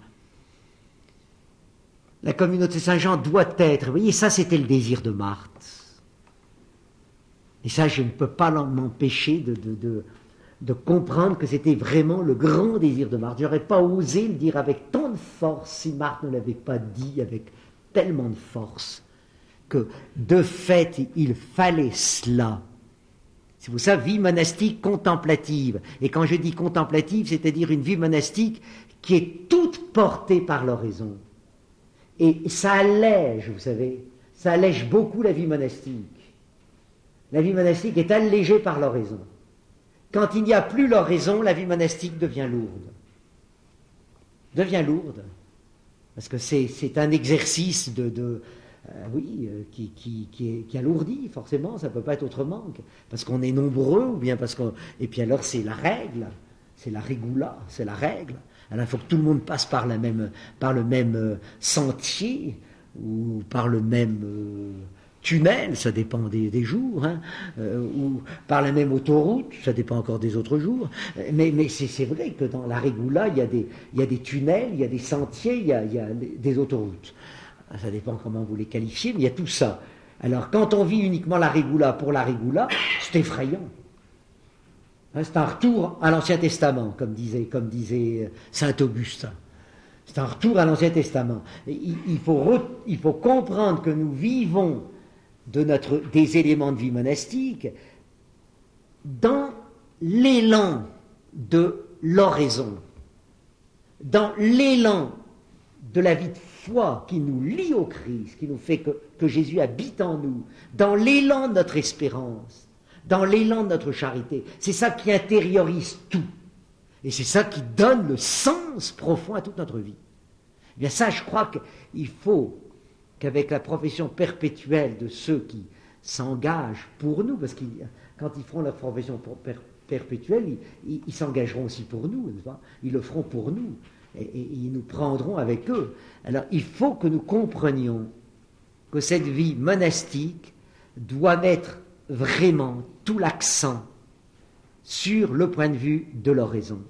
La communauté Saint-Jean doit être, vous voyez, ça c'était le désir de Marthe. Et ça, je ne peux pas m'empêcher de comprendre que c'était vraiment le grand désir de Marthe. Je n'aurais pas osé le dire avec tant de force si Marthe ne l'avait pas dit avec tellement de force que, de fait, il fallait cela. C'est pour ça, vie monastique contemplative. Et quand je dis contemplative, c'est-à-dire une vie monastique qui est toute portée par l'oraison. Et ça allège, vous savez, ça allège beaucoup la vie monastique. La vie monastique est allégée par l'oraison. Quand il n'y a plus l'oraison, la vie monastique devient lourde. Devient lourde. Parce que c'est un exercice qui alourdit, forcément, ça ne peut pas être autrement. Parce qu'on est nombreux, ou bien parce qu'on... Et puis alors c'est la règle, c'est la regula, c'est la règle. Alors il faut que tout le monde passe par le même sentier, ou par le même tunnel, ça dépend des jours, hein, ou par la même autoroute, ça dépend encore des autres jours. Mais c'est vrai que dans la regula, il y a des tunnels, il y a des sentiers, il y a des autoroutes. Ça dépend comment vous les qualifiez, mais il y a tout ça. Alors quand on vit uniquement la regula pour la regula, c'est effrayant. C'est un retour à l'Ancien Testament, comme disait saint Augustin. C'est un retour à l'Ancien Testament. Il faut comprendre que nous vivons des éléments de vie monastique dans l'élan de l'oraison, dans l'élan de la vie de foi qui nous lie au Christ, qui nous fait que Jésus habite en nous, dans l'élan de notre espérance, dans l'élan de notre charité. C'est ça qui intériorise tout. Et c'est ça qui donne le sens profond à toute notre vie. Eh bien ça, je crois qu'il faut qu'avec la profession perpétuelle de ceux qui s'engagent pour nous, parce que quand ils feront leur profession perpétuelle, ils s'engageront aussi pour nous, n'est-ce pas ? Ils le feront pour nous, et ils nous prendront avec eux. Alors il faut que nous comprenions que cette vie monastique doit mettre vraiment tout l'accent sur le point de vue de l'oraison.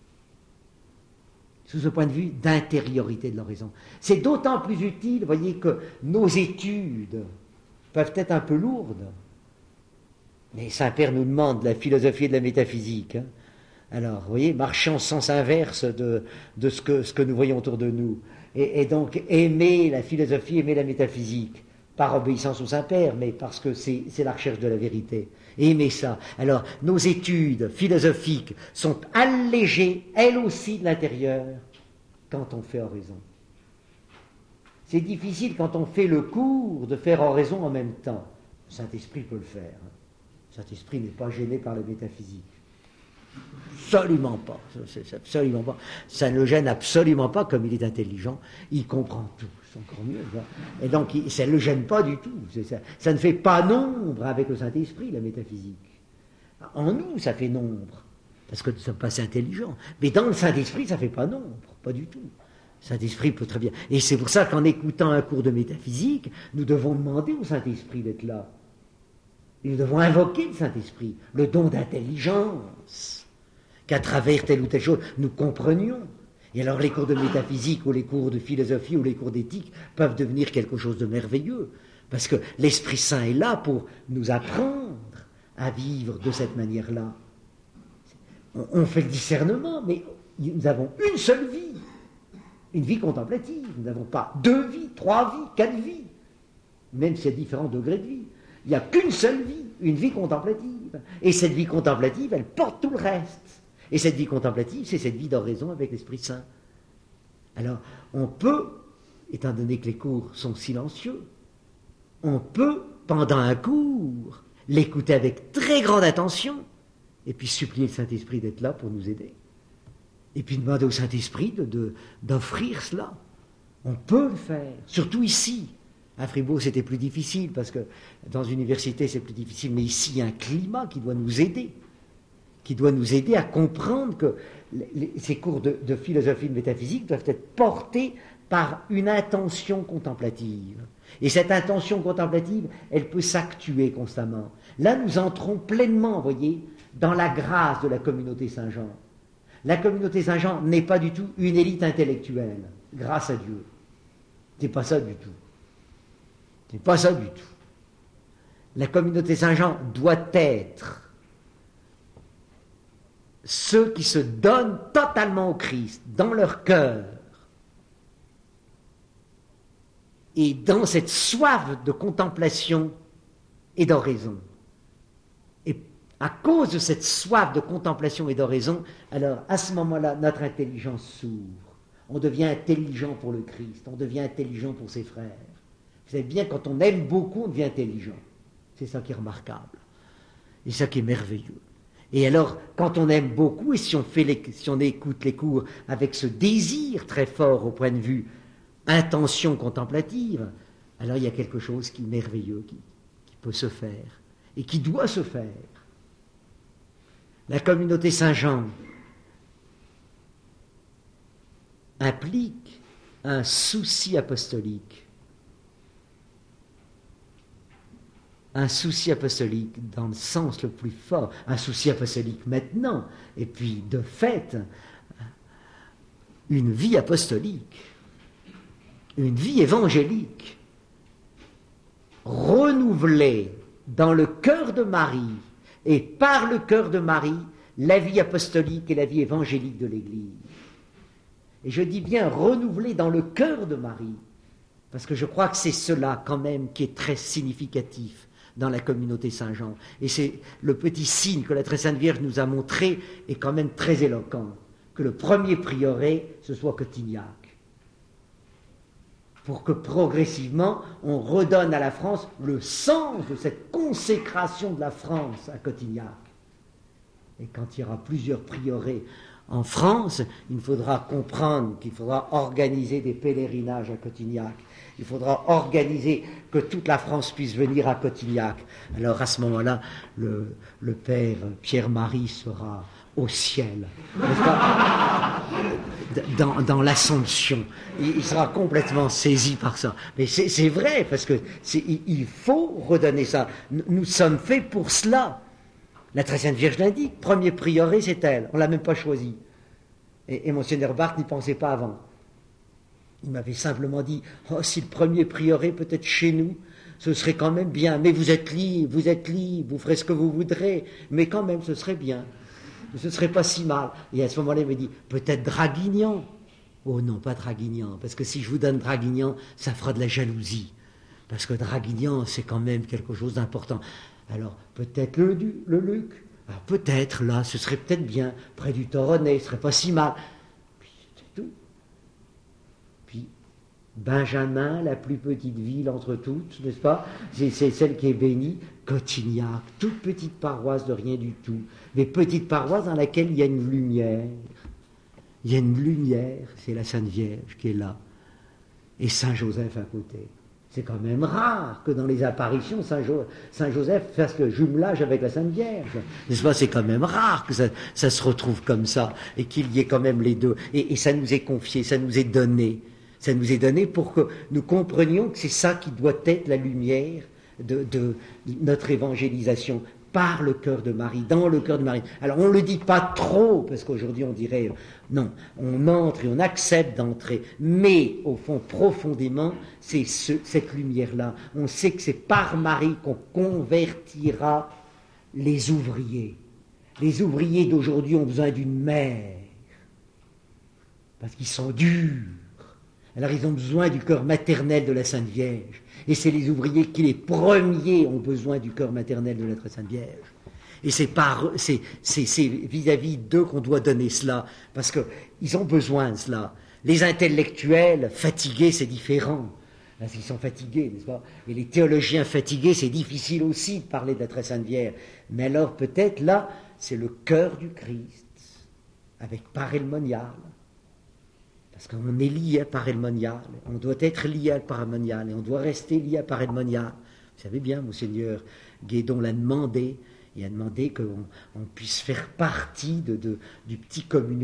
Sous ce point de vue d'intériorité de l'oraison. C'est d'autant plus utile, vous voyez, que nos études peuvent être un peu lourdes. Mais Saint-Père nous demande de la philosophie et de la métaphysique. Hein. Alors, vous voyez, marcher en sens inverse de ce que nous voyons autour de nous. Et donc, aimer la philosophie, aimer la métaphysique. Par obéissance au Saint-Père, mais parce que c'est la recherche de la vérité. Aimer ça. Alors, nos études philosophiques sont allégées, elles aussi, de l'intérieur, quand on fait oraison. C'est difficile, quand on fait le cours, de faire oraison en même temps. Le Saint-Esprit peut le faire. Le Saint-Esprit n'est pas gêné par la métaphysique. Absolument pas. Absolument pas. Ça ne le gêne absolument pas, comme il est intelligent. Il comprend tout. C'est encore mieux. Et donc, ça ne le gêne pas du tout. Ça ne fait pas nombre avec le Saint-Esprit, la métaphysique. En nous, ça fait nombre. Parce que nous ne sommes pas assez intelligents. Mais dans le Saint-Esprit, ça ne fait pas nombre. Pas du tout. Le Saint-Esprit peut très bien. Et c'est pour ça qu'en écoutant un cours de métaphysique, nous devons demander au Saint-Esprit d'être là. Et nous devons invoquer le Saint-Esprit, le don d'intelligence, qu'à travers telle ou telle chose, nous comprenions. Et alors les cours de métaphysique ou les cours de philosophie ou les cours d'éthique peuvent devenir quelque chose de merveilleux, parce que l'Esprit Saint est là pour nous apprendre à vivre de cette manière-là. On fait le discernement, mais nous avons une seule vie, une vie contemplative. Nous n'avons pas 2 vies, 3 vies, 4 vies, même s'il y a différents degrés de vie. Il n'y a qu'une seule vie, une vie contemplative. Et cette vie contemplative, elle porte tout le reste. Et cette vie contemplative, c'est cette vie d'oraison avec l'Esprit Saint. Alors, on peut, étant donné que les cours sont silencieux, on peut, pendant un cours, l'écouter avec très grande attention, et puis supplier le Saint-Esprit d'être là pour nous aider. Et puis demander au Saint-Esprit d'offrir cela. On peut le faire, surtout ici. À Fribourg, c'était plus difficile, parce que dans une université, c'est plus difficile, mais ici, il y a un climat qui doit nous aider à comprendre que ces cours de philosophie et de métaphysique doivent être portés par une intention contemplative. Et cette intention contemplative, elle peut s'actuer constamment. Là, nous entrons pleinement, vous voyez, dans la grâce de la communauté Saint-Jean. La communauté Saint-Jean n'est pas du tout une élite intellectuelle, grâce à Dieu. C'est pas ça du tout. C'est pas ça du tout. La communauté Saint-Jean doit être ceux qui se donnent totalement au Christ, dans leur cœur, et dans cette soif de contemplation et d'oraison. Et à cause de cette soif de contemplation et d'oraison, alors à ce moment-là, notre intelligence s'ouvre. On devient intelligent pour le Christ, on devient intelligent pour ses frères. Vous savez bien, quand on aime beaucoup, on devient intelligent. C'est ça qui est remarquable. Et ça qui est merveilleux. Et alors, quand on aime beaucoup, et si on écoute les cours avec ce désir très fort au point de vue intention contemplative, alors il y a quelque chose qui est merveilleux, qui peut se faire, et qui doit se faire. La communauté Saint-Jean implique un souci apostolique. Un souci apostolique dans le sens le plus fort, un souci apostolique maintenant, et puis de fait, une vie apostolique, une vie évangélique, renouvelée dans le cœur de Marie, et par le cœur de Marie, la vie apostolique et la vie évangélique de l'Église. Et je dis bien renouvelée dans le cœur de Marie, parce que je crois que c'est cela quand même qui est très significatif dans la communauté Saint-Jean. Et c'est le petit signe que la Très Sainte Vierge nous a montré est quand même très éloquent, que le premier prieuré, ce soit Cotignac. Pour que progressivement, on redonne à la France le sens de cette consécration de la France à Cotignac. Et quand il y aura plusieurs prieurés en France, il faudra comprendre qu'il faudra organiser des pèlerinages à Cotignac. Il faudra organiser que toute la France puisse venir à Cotignac. Alors à ce moment-là, le père Pierre-Marie sera au ciel, dans l'Assomption. Il sera complètement saisi par ça. Mais c'est vrai, parce que il faut redonner ça. Nous sommes faits pour cela. La très sainte Vierge l'indique, premier prieuré, c'est elle. On ne l'a même pas choisi. Et Monseigneur Barthes n'y pensait pas avant. Il m'avait simplement dit, oh, si le premier prieuré peut être chez nous, ce serait quand même bien. Mais vous êtes libre, vous ferez ce que vous voudrez. Mais quand même, ce serait bien. Ce ne serait pas si mal. Et à ce moment-là, il me dit, peut-être Draguignan. Oh non, pas Draguignan, parce que si je vous donne Draguignan, ça fera de la jalousie. Parce que Draguignan, c'est quand même quelque chose d'important. Alors, peut-être le Luc. Alors, peut-être, là, ce serait peut-être bien, près du Toronnet, ce serait pas si mal. Puis, c'est tout. Puis, Benjamin, la plus petite ville entre toutes, n'est-ce pas? C'est celle qui est bénie. Cotignac, toute petite paroisse de rien du tout. Mais petite paroisse dans laquelle il y a une lumière. Il y a une lumière, c'est la Sainte Vierge qui est là. Et Saint-Joseph à côté. C'est quand même rare que dans les apparitions, Saint-Joseph fasse le jumelage avec la Sainte Vierge. N'est-ce pas? C'est quand même rare que ça se retrouve comme ça et qu'il y ait quand même les deux. Et ça nous est confié, ça nous est donné. Ça nous est donné pour que nous comprenions que c'est ça qui doit être la lumière de notre évangélisation. Par le cœur de Marie, dans le cœur de Marie. Alors on ne le dit pas trop, parce qu'aujourd'hui on dirait, non, on entre et on accepte d'entrer, mais au fond, profondément, c'est cette lumière-là. On sait que c'est par Marie qu'on convertira les ouvriers. Les ouvriers d'aujourd'hui ont besoin d'une mère, parce qu'ils sont durs. Alors ils ont besoin du cœur maternel de la Sainte Vierge. Et c'est les ouvriers qui, les premiers, ont besoin du cœur maternel de la très Sainte Vierge. Et c'est vis-à-vis d'eux qu'on doit donner cela, parce qu'ils ont besoin de cela. Les intellectuels fatigués, c'est différent. Là, ils sont fatigués, n'est-ce pas? Et les théologiens fatigués, c'est difficile aussi de parler de la très Sainte Vierge. Mais alors peut-être là, c'est le cœur du Christ, avec parémonial. Parce qu'on est lié à parémonial, on doit être lié à parémonial, et on doit rester lié à parémonial. Vous savez bien, Monseigneur Guédon l'a demandé, il a demandé qu'on puisse faire partie du petit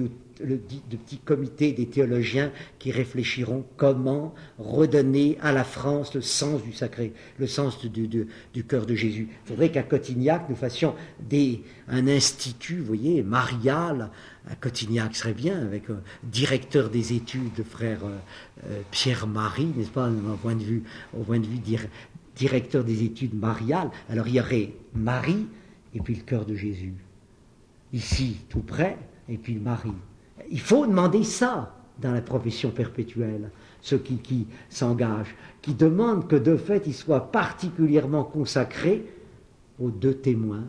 comité des théologiens qui réfléchiront comment redonner à la France le sens du sacré, le sens du cœur de Jésus. Il faudrait qu'à Cotignac, nous fassions un institut, vous voyez, marial, à Cotignac serait bien, avec un directeur des études, le frère Pierre-Marie, n'est-ce pas, au point de vue directeur des études mariales. Alors il y aurait Marie, et puis le cœur de Jésus. Ici, tout près, et puis Marie. Il faut demander ça dans la profession perpétuelle, ceux qui s'engagent, qui demandent que de fait, ils soient particulièrement consacrés aux deux témoins.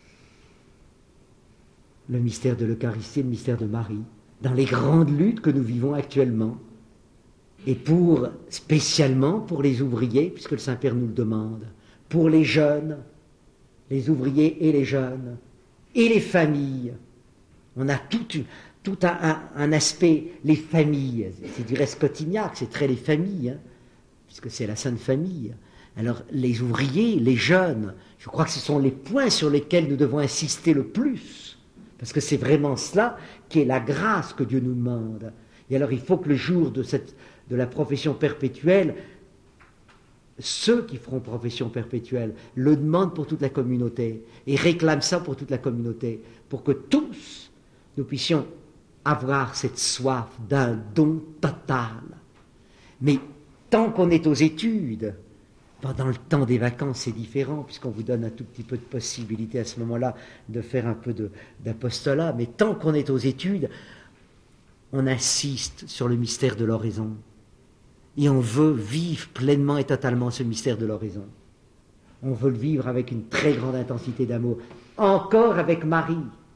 Le mystère de l'Eucharistie et le mystère de Marie, dans les grandes luttes que nous vivons actuellement, et spécialement pour les ouvriers, puisque le Saint-Père nous le demande, pour les jeunes, les ouvriers et les jeunes, et les familles. On a tout un aspect, les familles, c'est du reste Cotignac, c'est très les familles, hein, puisque c'est la Sainte Famille. Alors les ouvriers, les jeunes, je crois que ce sont les points sur lesquels nous devons insister le plus, parce que c'est vraiment cela qui est la grâce que Dieu nous demande. Et alors il faut que le jour de la profession perpétuelle, ceux qui feront profession perpétuelle le demandent pour toute la communauté et réclament ça pour toute la communauté, pour que tous nous puissions avoir cette soif d'un don total. Mais tant qu'on est aux études, pendant le temps des vacances, c'est différent, puisqu'on vous donne un tout petit peu de possibilité à ce moment-là de faire un peu d'apostolat, mais tant qu'on est aux études, on insiste sur le mystère de l'oraison. Et on veut vivre pleinement et totalement ce mystère de l'oraison. On veut le vivre avec une très grande intensité d'amour. Encore avec Marie.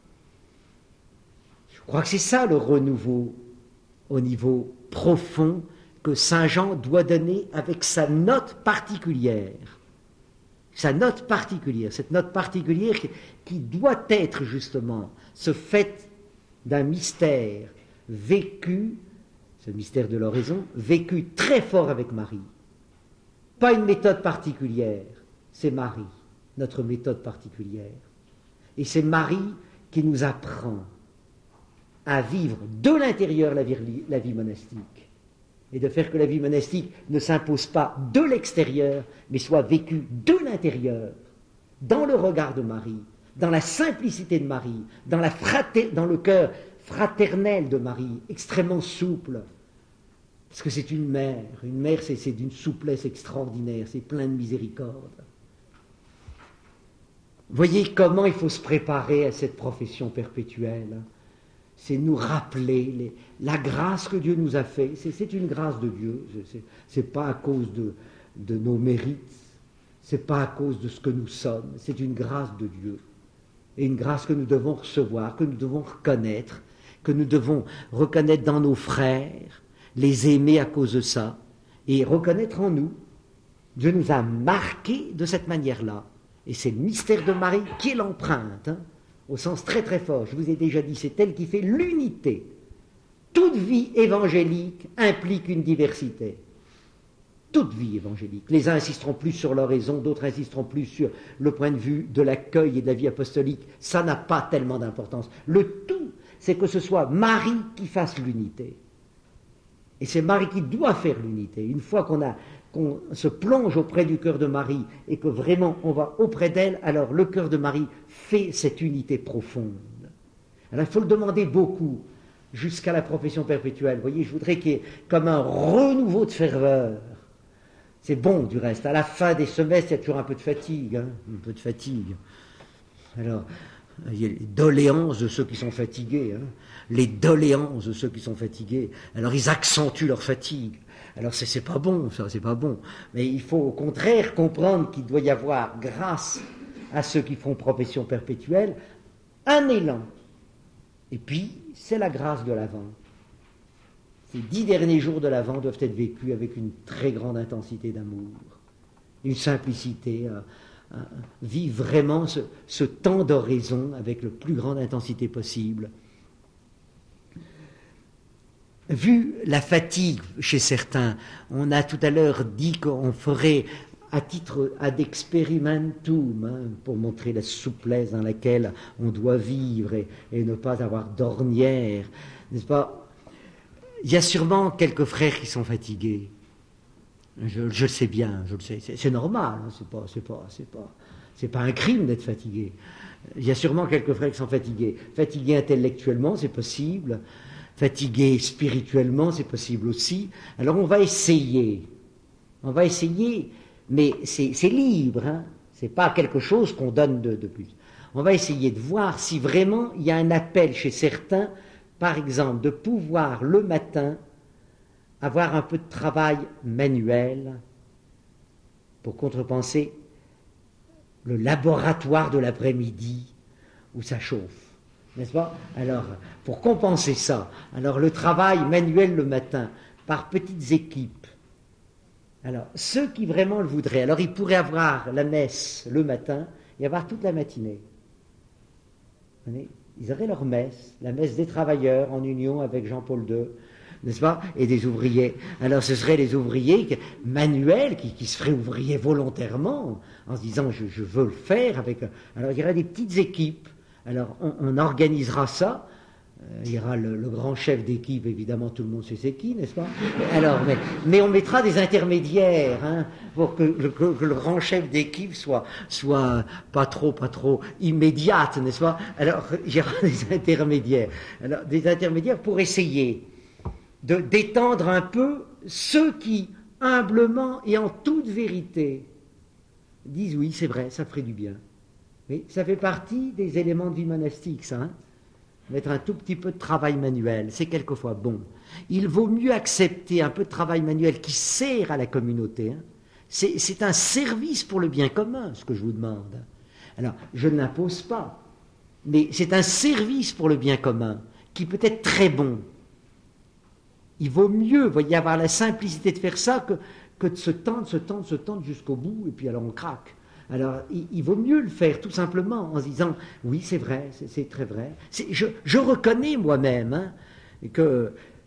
Je crois que c'est ça le renouveau au niveau profond que Saint Jean doit donner avec sa note particulière. Sa note particulière, cette note particulière qui doit être justement ce fait d'un mystère vécu, ce mystère de l'oraison, vécu très fort avec Marie. Pas une méthode particulière, c'est Marie, notre méthode particulière. Et c'est Marie qui nous apprend à vivre de l'intérieur la vie monastique. Et de faire que la vie monastique ne s'impose pas de l'extérieur, mais soit vécue de l'intérieur, dans le regard de Marie. dans la simplicité de Marie, dans le cœur fraternel de Marie, extrêmement souple. Parce que c'est une mère. Une mère, c'est d'une souplesse extraordinaire, c'est plein de miséricorde. Voyez comment il faut se préparer à cette profession perpétuelle. C'est nous rappeler la grâce que Dieu nous a faite. C'est une grâce de Dieu. C'est pas à cause de nos mérites. C'est pas à cause de ce que nous sommes. C'est une grâce de Dieu. Et une grâce que nous devons recevoir, que nous devons reconnaître, que nous devons reconnaître dans nos frères, les aimer à cause de ça, et reconnaître en nous. Dieu nous a marqués de cette manière-là. Et c'est le mystère de Marie qui est l'empreinte, hein, au sens très très fort. Je vous ai déjà dit, c'est elle qui fait l'unité. Toute vie évangélique implique une diversité. Toute vie évangélique. Les uns insisteront plus sur l'oraison, d'autres insisteront plus sur le point de vue de l'accueil et de la vie apostolique. Ça n'a pas tellement d'importance. Le tout, c'est que ce soit Marie qui fasse l'unité. Et c'est Marie qui doit faire l'unité. Une fois qu'on se plonge auprès du cœur de Marie et que vraiment on va auprès d'elle, alors le cœur de Marie fait cette unité profonde. Alors il faut le demander beaucoup jusqu'à la profession perpétuelle. Vous voyez, je voudrais qu'il y ait comme un renouveau de ferveur. C'est bon du reste. À la fin des semestres, il y a toujours un peu de fatigue. Hein, un peu de fatigue. Alors, il y a les doléances de ceux qui sont fatigués. Hein, les doléances de ceux qui sont fatigués. Alors ils accentuent leur fatigue. Alors c'est pas bon, ça, c'est pas bon. Mais il faut au contraire comprendre qu'il doit y avoir, grâce à ceux qui font profession perpétuelle, un élan. Et puis, c'est la grâce de l'Avent. Ces 10 derniers jours de l'Avent doivent être vécus avec une très grande intensité d'amour, une simplicité, vivre vraiment ce temps d'oraison avec le plus grande intensité possible. Vu la fatigue chez certains, on a tout à l'heure dit qu'on ferait à titre ad experimentum, hein, pour montrer la souplesse dans laquelle on doit vivre et ne pas avoir d'ornière, n'est-ce pas? Il y a sûrement quelques frères qui sont fatigués. Je le sais bien, je le sais. C'est normal, hein, c'est pas un crime d'être fatigué. Il y a sûrement quelques frères qui sont fatigués. Fatigués intellectuellement, c'est possible. Fatigués spirituellement, c'est possible aussi. Alors on va essayer, mais c'est libre, hein. C'est pas quelque chose qu'on donne de plus. On va essayer de voir si vraiment il y a un appel chez certains, par exemple, de pouvoir le matin avoir un peu de travail manuel pour contrepenser le laboratoire de l'après-midi où ça chauffe. N'est-ce pas? Alors, pour compenser ça, alors le travail manuel le matin, par petites équipes. Alors, ceux qui vraiment le voudraient, alors ils pourraient avoir la messe le matin et avoir toute la matinée. Vous voyez? Ils auraient leur messe, la messe des travailleurs en union avec Jean-Paul II, n'est-ce pas? Et des ouvriers. Alors ce seraient les ouvriers manuels qui se feraient ouvriers volontairement en se disant je veux le faire avec. Alors il y aurait des petites équipes. Alors on organisera ça. Il y aura le grand chef d'équipe, évidemment tout le monde sait c'est qui, n'est-ce pas? Alors, mais on mettra des intermédiaires, hein, pour que le grand chef d'équipe soit pas trop immédiate, n'est-ce pas? Alors il y aura des intermédiaires pour essayer de d'étendre un peu ceux qui humblement et en toute vérité disent oui c'est vrai, ça ferait du bien. Oui, ça fait partie des éléments de vie monastique, ça. Hein, mettre un tout petit peu de travail manuel, c'est quelquefois bon. Il vaut mieux accepter un peu de travail manuel qui sert à la communauté. Hein. C'est un service pour le bien commun, ce que je vous demande. Alors, je ne l'impose pas, mais c'est un service pour le bien commun qui peut être très bon. Il vaut mieux, voyez, avoir la simplicité de faire ça que de se tendre jusqu'au bout, et puis alors on craque. Alors, il vaut mieux le faire tout simplement en se disant oui, c'est vrai, c'est très vrai. Je reconnais moi-même hein, que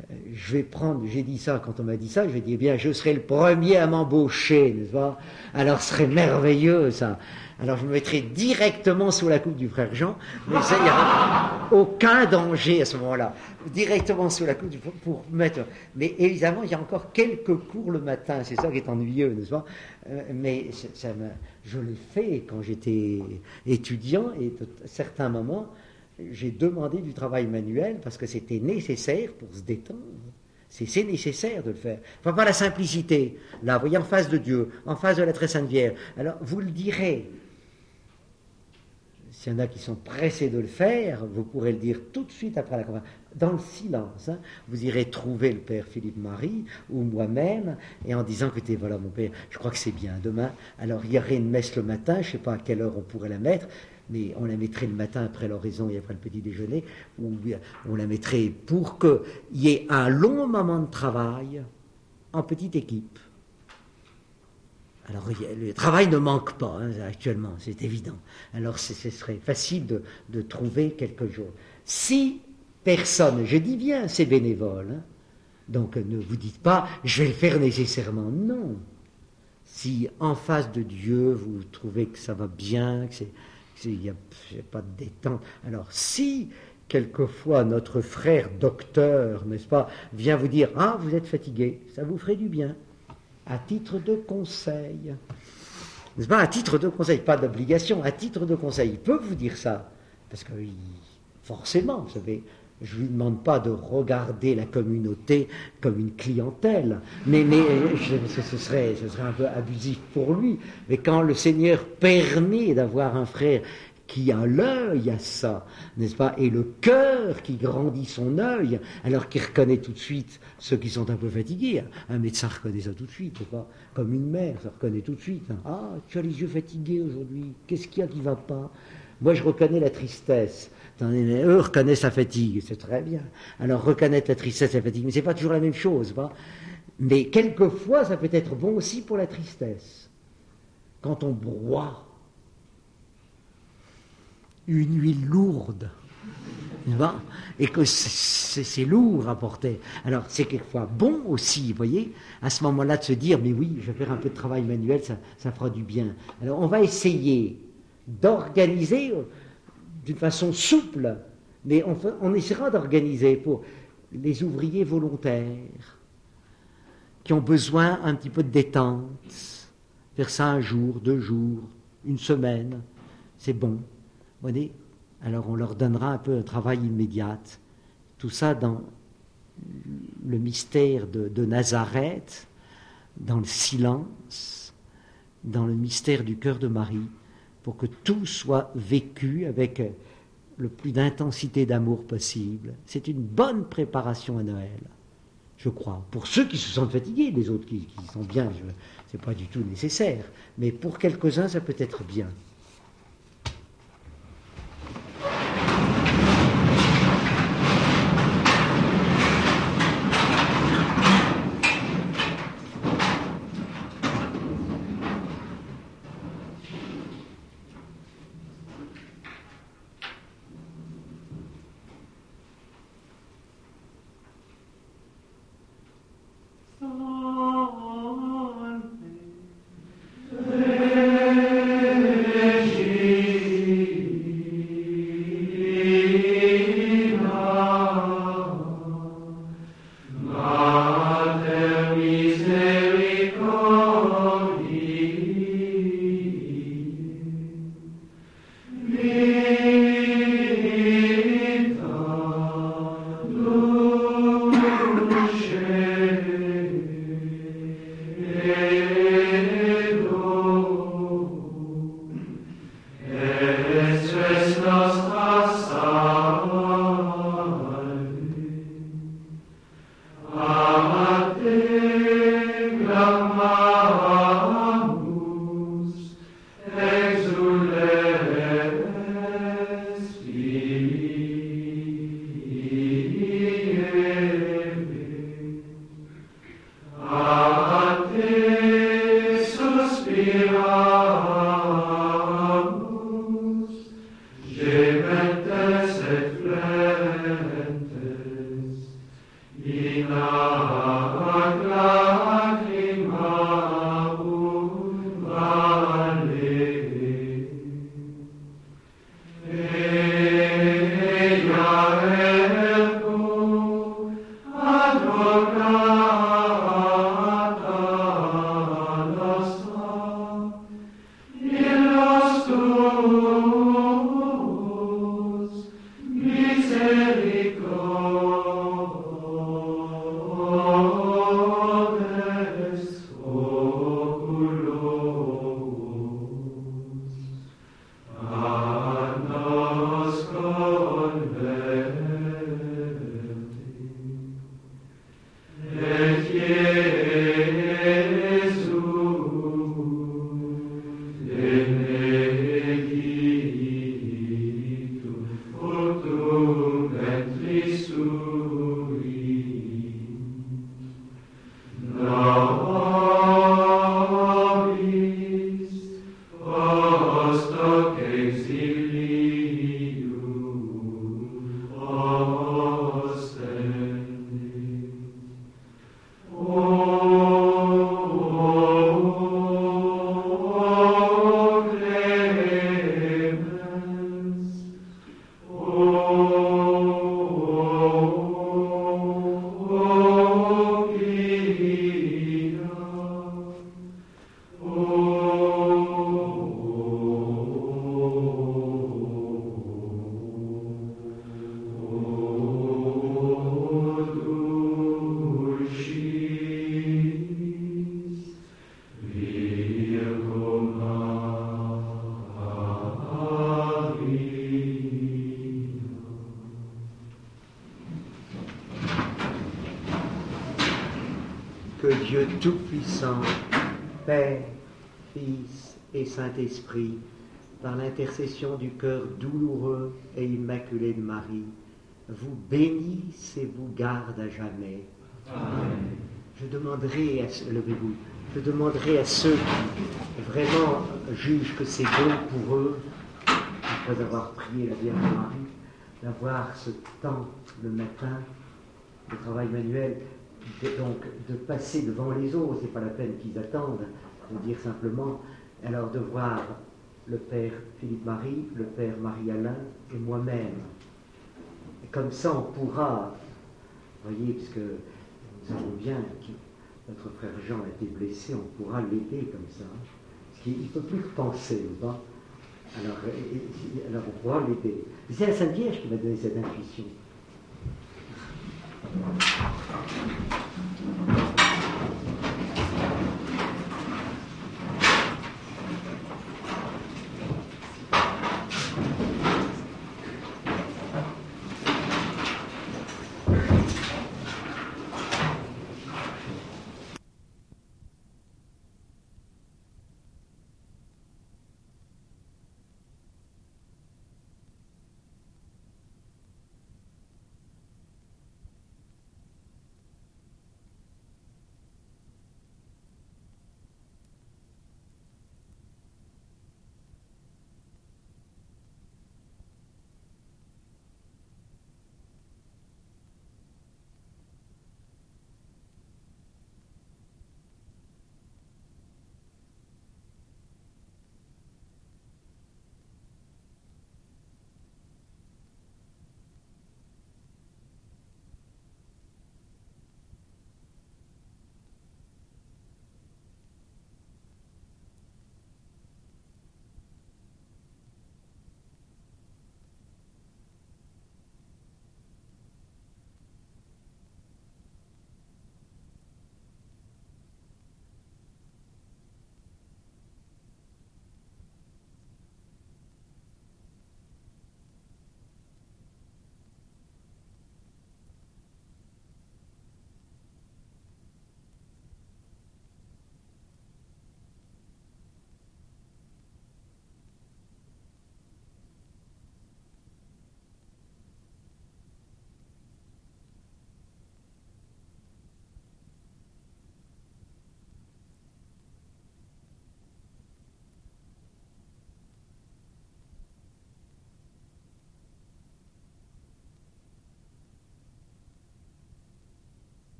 j'ai dit ça, quand on m'a dit ça, j'ai dit, eh bien, je serai le premier à m'embaucher, n'est-ce pas? Alors, ce serait merveilleux, ça. Alors, je me mettrai directement sous la coupe du frère Jean, mais ça, il n'y aura aucun danger à ce moment-là. Directement sous la coupe pour mettre. Mais évidemment, il y a encore quelques cours le matin, c'est ça qui est ennuyeux, n'est-ce pas? Mais je l'ai fait quand j'étais étudiant, et à certains moments, j'ai demandé du travail manuel parce que c'était nécessaire pour se détendre. C'est nécessaire de le faire. Enfin, pas la simplicité. Là, vous voyez, en face de Dieu, en face de la très sainte Vierge. Alors, vous le direz. S'il y en a qui sont pressés de le faire, vous pourrez le dire tout de suite après la conférence. Dans le silence, hein, vous irez trouver le Père Philippe Marie ou moi-même, et en disant, écoutez, voilà mon Père, je crois que c'est bien demain. Alors, il y aurait une messe le matin, je ne sais pas à quelle heure on pourrait la mettre, mais on la mettrait le matin après l'oraison et après le petit déjeuner, ou on la mettrait pour qu'il y ait un long moment de travail en petite équipe. Alors, le travail ne manque pas, hein, actuellement, c'est évident. Alors, ce serait facile de trouver quelque chose. Si personne, je dis bien, c'est bénévole, hein, donc ne vous dites pas, je vais le faire nécessairement, non. Si en face de Dieu, vous trouvez que ça va bien, que il n'y a pas de détente. Alors, si quelquefois notre frère docteur, n'est-ce pas, vient vous dire, ah, vous êtes fatigué, ça vous ferait du bien, à titre de conseil. N'est-ce pas, à titre de conseil, pas d'obligation, à titre de conseil. Il peut vous dire ça, parce que forcément, vous savez, je ne lui demande pas de regarder la communauté comme une clientèle, mais ce serait un peu abusif pour lui. Mais quand le Seigneur permet d'avoir un frère qui a l'œil à ça, n'est-ce pas, et le cœur qui grandit son œil, alors qu'il reconnaît tout de suite ceux qui sont un peu fatigués. Un médecin reconnaît ça tout de suite, c'est pas comme une mère, ça reconnaît tout de suite. Ah, tu as les yeux fatigués aujourd'hui, qu'est-ce qu'il y a qui ne va pas? Moi, je reconnais la tristesse. Eux reconnaissent la fatigue, c'est très bien. Alors, reconnaître la tristesse et la fatigue, mais c'est pas toujours la même chose, pas? Mais quelquefois, ça peut être bon aussi pour la tristesse. Quand on broie une huile lourde, et que c'est lourd à porter. Alors, c'est quelquefois bon aussi, vous voyez, à ce moment-là, de se dire, mais oui, je vais faire un peu de travail manuel, ça fera du bien. Alors, on va essayer d'organiser d'une façon souple, mais on essaiera d'organiser pour les ouvriers volontaires qui ont besoin un petit peu de détente, faire ça un jour, 2 jours, une semaine, c'est bon. Vous voyez, alors on leur donnera un peu un travail immédiat. Tout ça dans le mystère de Nazareth, dans le silence, dans le mystère du cœur de Marie, pour que tout soit vécu avec le plus d'intensité d'amour possible. C'est une bonne préparation à Noël, je crois. Pour ceux qui se sentent fatigués, les autres qui sont bien, ce n'est pas du tout nécessaire. Mais pour quelques-uns, ça peut être bien. Dieu Tout-Puissant, Père, Fils et Saint-Esprit, par l'intercession du cœur douloureux et immaculé de Marie, vous bénisse et vous garde à jamais. Amen. Je demanderai levez-vous, je demanderai à ceux qui vraiment jugent que c'est bon pour eux, après avoir prié la Vierge Marie, d'avoir ce temps le matin, le travail manuel, donc de passer devant les autres, c'est pas la peine qu'ils attendent, de dire simplement, alors de voir le Père Philippe Marie, le Père Marie-Alain et moi-même. Et comme ça on pourra, voyez, puisque nous savons bien que notre frère Jean a été blessé, on pourra l'aider comme ça, parce qu'il ne peut plus penser, pas. Alors on pourra l'aider. C'est la Sainte Vierge qui m'a donné cette intuition.